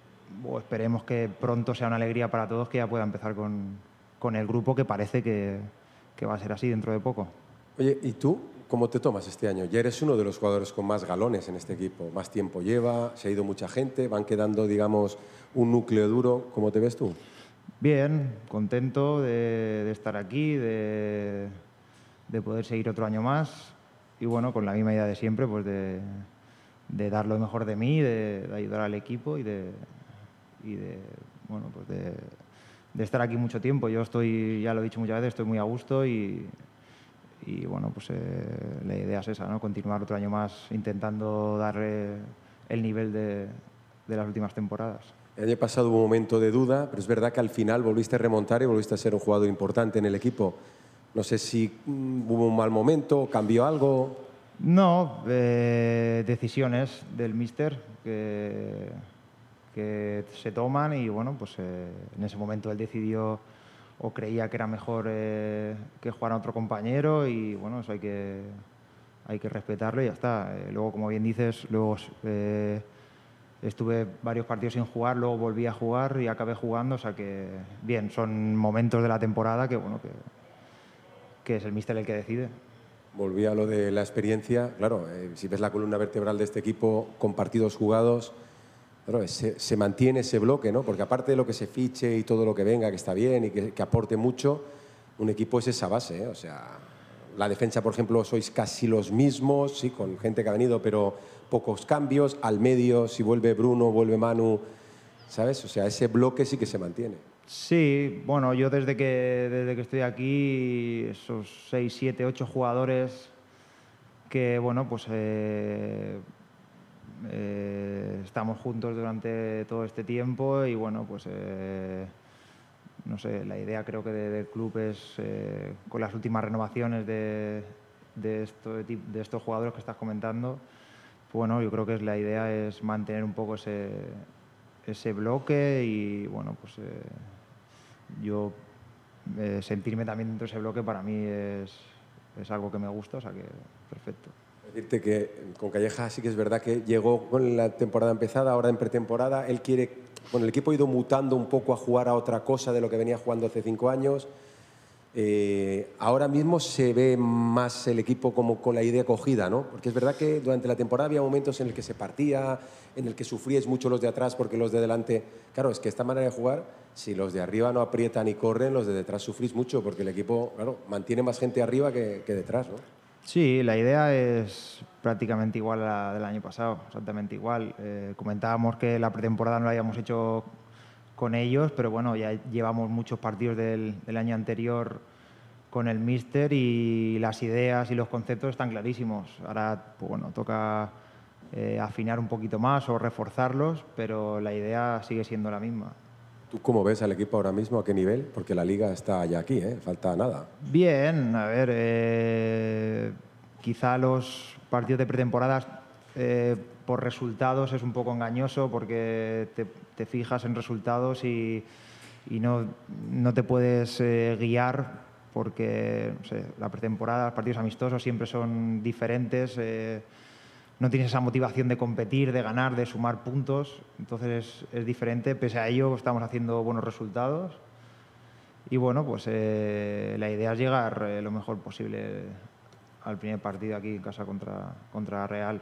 o esperemos que pronto sea una alegría para todos, que ya pueda empezar con, con el grupo, que parece que, que va a ser así dentro de poco. Oye, ¿y tú cómo te tomas este año? Ya eres uno de los jugadores con más galones en este equipo, más tiempo lleva, se ha ido mucha gente, van quedando, digamos, un núcleo duro. ¿Cómo te ves tú? Bien, contento de, de estar aquí, de, de poder seguir otro año más y bueno, con la misma idea de siempre, pues de, de dar lo mejor de mí, de, de ayudar al equipo y de, y de, bueno, pues de, de estar aquí mucho tiempo. Yo estoy, ya lo he dicho muchas veces, estoy muy a gusto y Y bueno, pues eh, la idea es esa, ¿no? Continuar otro año más intentando dar eh, el nivel de, de las últimas temporadas. El año pasado hubo un momento de duda, pero es verdad que al final volviste a remontar y volviste a ser un jugador importante en el equipo. No sé si mm, hubo un mal momento, cambió algo. No, eh, decisiones del míster que, que se toman y bueno, pues eh, en ese momento él decidió o creía que era mejor eh, que jugara otro compañero y bueno, eso hay que, hay que respetarlo y ya está. Eh, luego, como bien dices, luego eh, estuve varios partidos sin jugar, luego volví a jugar y acabé jugando, o sea que bien, son momentos de la temporada que bueno, que, que es el míster el que decide. Volví a lo de la experiencia, claro, eh, si ves la columna vertebral de este equipo con partidos jugados, claro, se, se mantiene ese bloque, ¿no? Porque aparte de lo que se fiche y todo lo que venga, que está bien y que, que aporte mucho, un equipo es esa base, ¿eh? O sea, la defensa, por ejemplo, sois casi los mismos, sí, con gente que ha venido, pero pocos cambios. Al medio, si vuelve Bruno, vuelve Manu, ¿sabes? O sea, ese bloque sí que se mantiene. Sí, bueno, yo desde que, desde que estoy aquí, esos seis, siete, ocho jugadores que, bueno, pues eh, eh, estamos juntos durante todo este tiempo y, bueno, pues, eh, no sé, la idea creo que de, del club es, eh, con las últimas renovaciones de, de, esto, de estos jugadores que estás comentando, bueno, yo creo que la idea es mantener un poco ese, ese bloque y, bueno, pues eh, yo eh, sentirme también dentro de ese bloque para mí es, es algo que me gusta, o sea que perfecto. Decirte que con Calleja sí que es verdad que llegó con la temporada empezada, ahora en pretemporada, él quiere, bueno, el equipo ha ido mutando un poco a jugar a otra cosa de lo que venía jugando hace cinco años. Eh, ahora mismo se ve más el equipo como con la idea cogida, ¿no? Porque es verdad que durante la temporada había momentos en el que se partía, en el que sufríais mucho los de atrás porque los de delante... Claro, es que esta manera de jugar, si los de arriba no aprietan y corren, los de detrás sufrís mucho porque el equipo, claro, mantiene más gente arriba que, que detrás, ¿no? Sí, la idea es prácticamente igual a la del año pasado, exactamente igual. Eh, comentábamos que la pretemporada no la habíamos hecho con ellos, pero bueno, ya llevamos muchos partidos del, del año anterior con el míster y las ideas y los conceptos están clarísimos. Ahora, pues bueno, toca eh, afinar un poquito más o reforzarlos, pero la idea sigue siendo la misma. ¿Tú cómo ves al equipo ahora mismo? ¿A qué nivel? Porque la Liga está ya aquí, ¿eh? Falta nada. Bien, a ver, eh, quizá los partidos de pretemporada eh, por resultados es un poco engañoso porque te, te fijas en resultados y, y no, no te puedes eh, guiar porque no sé, la pretemporada, los partidos amistosos siempre son diferentes. Eh, no tienes esa motivación de competir, de ganar, de sumar puntos, entonces es, es diferente. Pese a ello estamos haciendo buenos resultados y bueno, pues eh, la idea es llegar eh, lo mejor posible al primer partido aquí en casa contra, contra Real.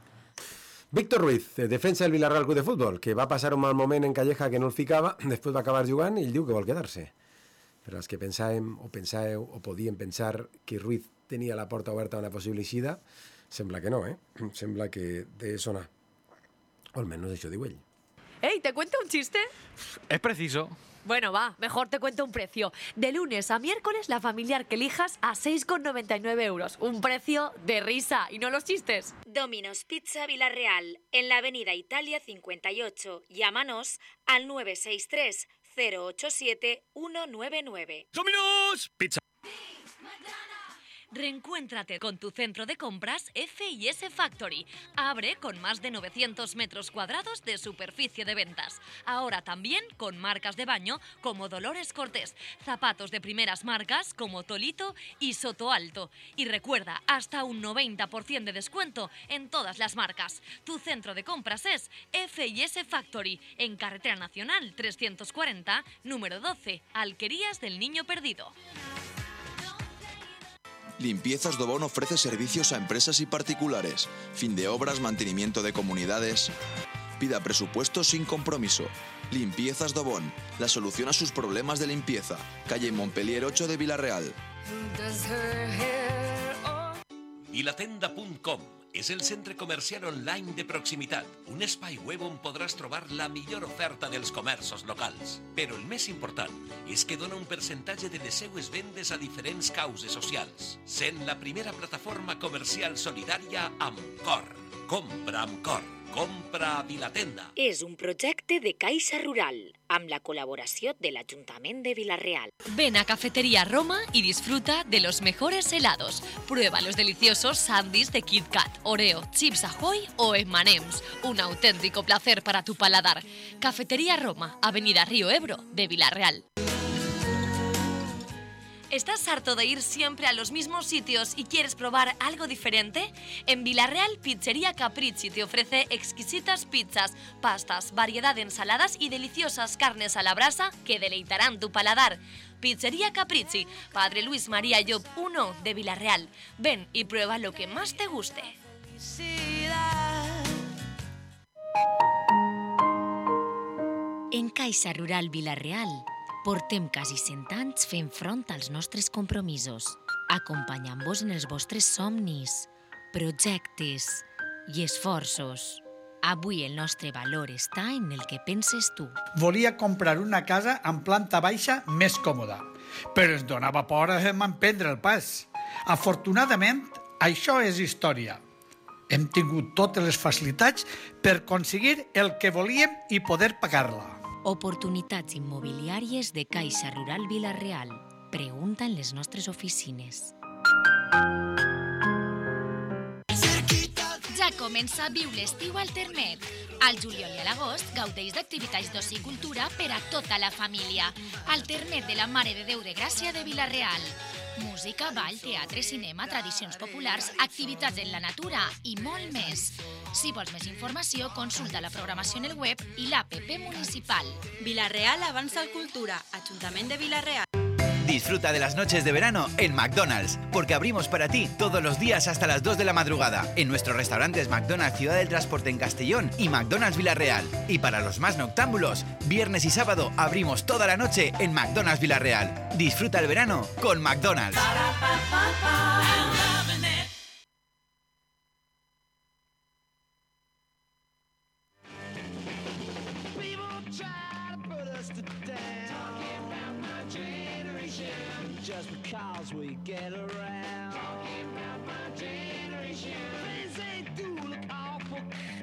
Víctor Ruiz, defensa del Villarreal Club de Futbol, que va a passar un mal moment en Calleja que no el ficava, després va acabar jugant i ell diu que vol quedar-se. Per als que pensàvem o pensàveu o podíem pensar que Ruiz tenia la porta oberta a una possible eixida, sembla que no, ¿eh? Sembla que de eso no. O almenys això diu ell. Ey, ¿te cuento un chiste? Es preciso. Bueno, va, mejor te cuento un precio. De lunes a miércoles, la familiar que elijas a seis con noventa y nueve euros. Un precio de risa, y no los chistes. Domino's Pizza Villarreal, en la avenida Italia cincuenta y ocho. Llámanos al nueve seis tres, cero ocho siete, uno nueve nueve. ¡Domino's Pizza! Reencuéntrate con tu centro de compras F y S Factory. Abre con más de novecientos metros cuadrados de superficie de ventas. Ahora también con marcas de baño como Dolores Cortés, zapatos de primeras marcas como Tolito y Soto Alto. Y recuerda, hasta un noventa por ciento de descuento en todas las marcas. Tu centro de compras es F y S Factory, en Carretera Nacional trescientos cuarenta, número doce, Alquerías del Niño Perdido. Limpiezas Dobón ofrece servicios a empresas y particulares, fin de obras, mantenimiento de comunidades. Pida presupuesto sin compromiso. Limpiezas Dobón, la solución a sus problemas de limpieza. Calle Montpellier ocho de Villarreal. Vilatenda punt com és el centre comercial online de proximitat, un espai web on podràs trobar la millor oferta dels comerços locals. Però el més important és que dona un percentatge de les seues vendes a diferents causes socials, sent la primera plataforma comercial solidària amb cor. Compra amb cor. Compra a Vilatenda. És un projecte de Caixa Rural, amb la colaboració de l'Ajuntament de Villarreal. Ven a Cafetería Roma y disfruta de los mejores helados. Prueba los deliciosos sándwiches de Kit Kat, Oreo, Chips Ahoy o eme and eme's. Un auténtico placer para tu paladar. Cafetería Roma, Avenida Río Ebro, de Villarreal. ¿Estás harto de ir siempre a los mismos sitios y quieres probar algo diferente? En Villarreal, Pizzería Capricci te ofrece exquisitas pizzas, pastas, variedad de ensaladas y deliciosas carnes a la brasa que deleitarán tu paladar. Pizzería Capricci, Padre Luis María Llop uno de Villarreal. Ven y prueba lo que más te guste. En Caixa Rural Villarreal portem quasi cent anys fent front als nostres compromisos, acompanyant-vos en els vostres somnis, projectes i esforços. Avui el nostre valor està en el que penses tu. Volia comprar una casa amb planta baixa més còmoda, però ens donava por a emprendre el pas. Afortunadament, això és història. Hem tingut totes les facilitats per aconseguir el que volíem i poder pagar-la. Oportunitats immobiliàries de Caixa Rural Villarreal. Pregunta en les nostres oficines. Ja Ja comença Viu l'estiu al Termet. Al juliol i a l'agost gaudeix d'activitats d'oci i cultura per a tota la família. Al Termet de la Mare de Déu de Gràcia de Vila-real. Música, ball, teatre, cinema, tradicions populars, activitats en la natura i molt més. Si vols més informació, consulta la programació en el web i l'app municipal. Vila-real avanza al cultura. Ajuntament de Vila-real. Disfruta de las noches de verano en McDonald's, porque abrimos para ti todos los días hasta las dos de la madrugada en nuestros restaurantes McDonald's Ciudad del Transporte en Castellón y McDonald's Vila-real. Y para los más noctámbulos, viernes y sábado abrimos toda la noche en McDonald's Vila-real. Disfruta el verano con McDonald's. Just because we get around. Talking about my generation. Things they do look awful.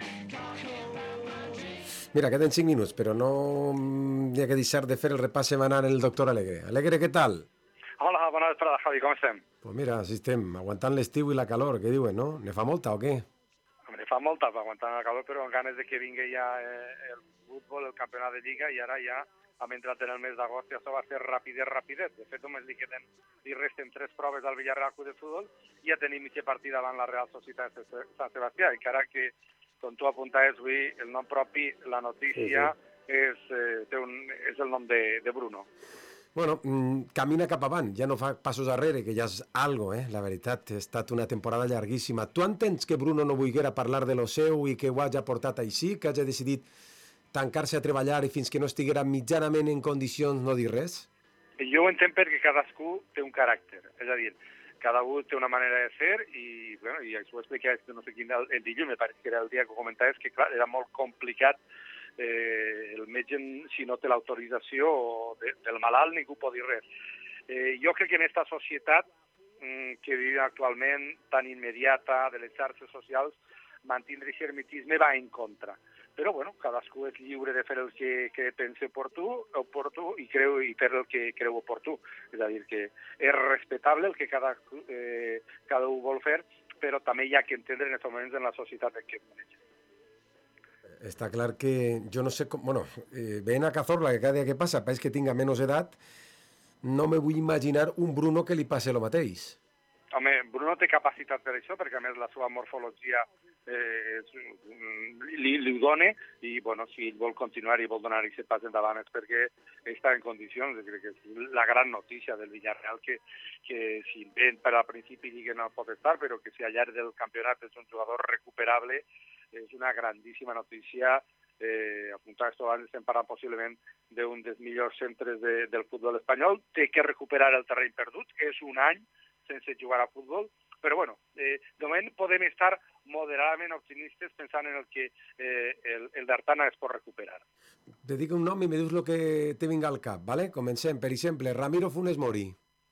Mira, queden cinc minuts, però no hi ha que deixar de fer el repàs setmanal en el doctor Alegre. Alegre, què tal? Hola, bona vesprada, Javi, com estem? Pues mira, així estem, aguantant l'estiu i la calor, què diuen, no? Ne fa molta o què? Ne fa molta per aguantar la calor, però amb ganes de que vingui ja el futbol, el campionat de Lliga, i ara ja hem entrat en el mes d'agost i això va ser rapidet, rapidet. De fet, només li queden, li resten tres proves al Villarreal Club de Futbol i ja tenim mitja partida davant la Real Societat de Sant Sebastià, encara que, com tu apuntaves avui, el nom propi, la notícia, sí, sí. És, eh, té un, és el nom de, de Bruno. Bueno, mm, camina cap avant, ja no fa passos darrere, que ja és algo, eh? La veritat, ha estat una temporada llarguíssima. Tu entens que Bruno no volguera parlar de lo seu i que ho hagi portat així, que hagi decidit tancar-se a treballar i fins que no estiguera mitjanament en condicions no dir res? Jo ho entenc perquè cadascú té un caràcter, és a dir, cada un té una manera de ser i, bueno, i això ho explicaves, no sé quin, el dilluns, me pareix que era el dia que ho comentaves, que clar, era molt complicat eh, el metge, si no té l'autorització de, del malalt, ningú pot dir res. Eh, jo crec que en aquesta societat mm, que vivim actualment, tan immediata, de les xarxes socials, mantindre aquest hermetisme va en contra. Però, bueno, cadascú és lliure de fer el que, que pensa oportú, oportú i, creu, i fer el que creu oportú. És a dir, que és respectable el que cada, eh, cada un vol fer, però també hi ha que entendre en aquests moments en la societat en què maneja. Està clar que jo no sé com... Bueno, eh, veient a Cazorla, que cada dia que passa, pareix que tinga menys edat, no me vull imaginar un Bruno que li passi el mateix. Home, Bruno té capacitat per això, perquè a més la seva morfologia eh, li, li ho dona, i bueno, si ell vol continuar i vol donar aquest pas endavant és perquè està en condicions. Crec que és la gran notícia del Villarreal, que, que si bé per al principi Lliga no pot estar, però que si al llarg del campionat és un jugador recuperable, és una grandíssima notícia. Eh, apuntar esto abans, estem parlant possiblement d'un dels millors centres de, del futbol espanyol. Té que recuperar el terreny perdut, és un any sense jugar a futbol, però bueno, eh, de moment podem estar moderadament optimistes pensant en el que eh, el, el d'Artana es pot recuperar. Te dic un nom i me dius el que te vinga al cap, ¿vale? Comencem, per exemple, Ramiro Funes Mori.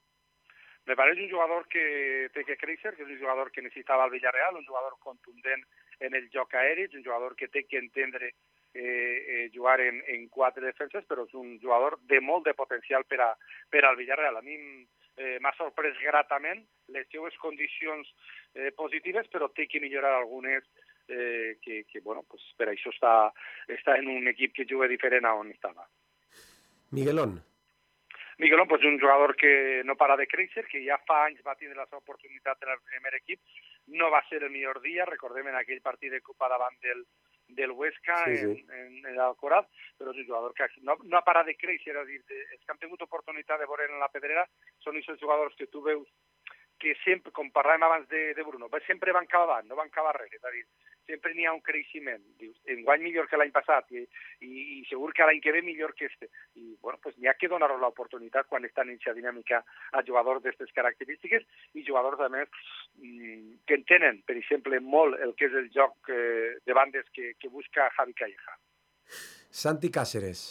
Me pareix un jugador que té que créixer, que és un jugador que necessitava el Villarreal, un jugador contundent en el joc aeri, un jugador que té que entendre eh, eh, jugar en, en quatre defenses, però és un jugador de molt de potencial per, a, per al Villarreal. A mi eh, m'ha sorprès gratament les seues condicions eh, positives, però té que millorar algunes eh, que, que bueno, pues per això està, està en un equip que juga diferent a on estava. Miguelón. Miguelón, pues, un jugador que no para de créixer, que ja fa anys va tindre la seva oportunitat en el primer equip, no va ser el millor dia, recordem en aquell partit de Copa davant del, del Huesca, sí, sí. en, en, en l'Alcoraz, però és un jugador que no, no ha parat de créixer, és a dir, els que han tingut oportunitat de veure en la Pedrera són aquests jugadors que tu veus que sempre, com parlàvem abans de, de Bruno, sempre van cap avant, no van cap arrere, és a dir, sempre n'hi ha un creixement. Dius, enguany millor que l'any passat i, i, i segur que l'any que ve millor que este. I bueno, pues n'hi ha que donar-los l'oportunitat quan estan en aquesta dinàmica a jugadors d'aquestes característiques i jugadors, a més, que entenen, per exemple, molt el que és el joc eh, de bandes que, que busca Javi Calleja. Santi Cáceres.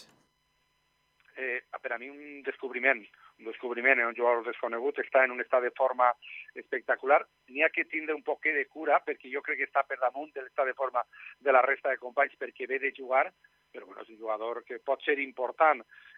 Eh, per a mi un descobriment. un descobriment, un jugador desconegut, està en un estat de forma espectacular. N'hi ha que tindre un poquet de cura, perquè jo crec que està per damunt de l'estat de forma de la resta de companys, perquè ve de jugar, però bueno, és un jugador que pot ser important.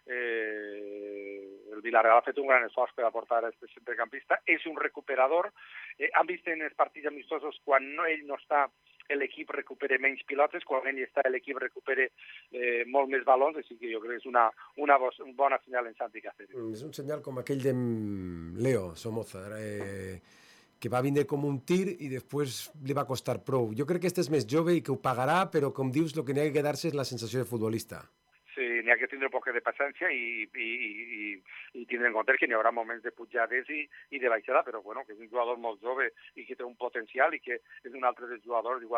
Eh, el Villarreal ha fet un gran esforç per aportar a aquest centrecampista. És un recuperador. Eh, han vist en els partits amistosos, quan no, ell no està, l'equip recupera menys pilotes, quan ell està l'equip recupera eh, molt més balons, així que jo crec que és una, una bona final en Santi Cáceres. És un senyal com aquell de Leo Somoza, eh, que va vindre com un tir i després li va costar prou. Jo crec que este és més jove i que ho pagarà, però com dius, el que n'hi ha que quedar-se és la sensació de futbolista. Sí, n'hi ha que tindre un poc de paciència i, i, i, i tindre en compte que n'hi haurà moments de pujades i, i de baixada, però bueno, que és un jugador molt jove i que té un potencial i que és un altre dels jugadors igual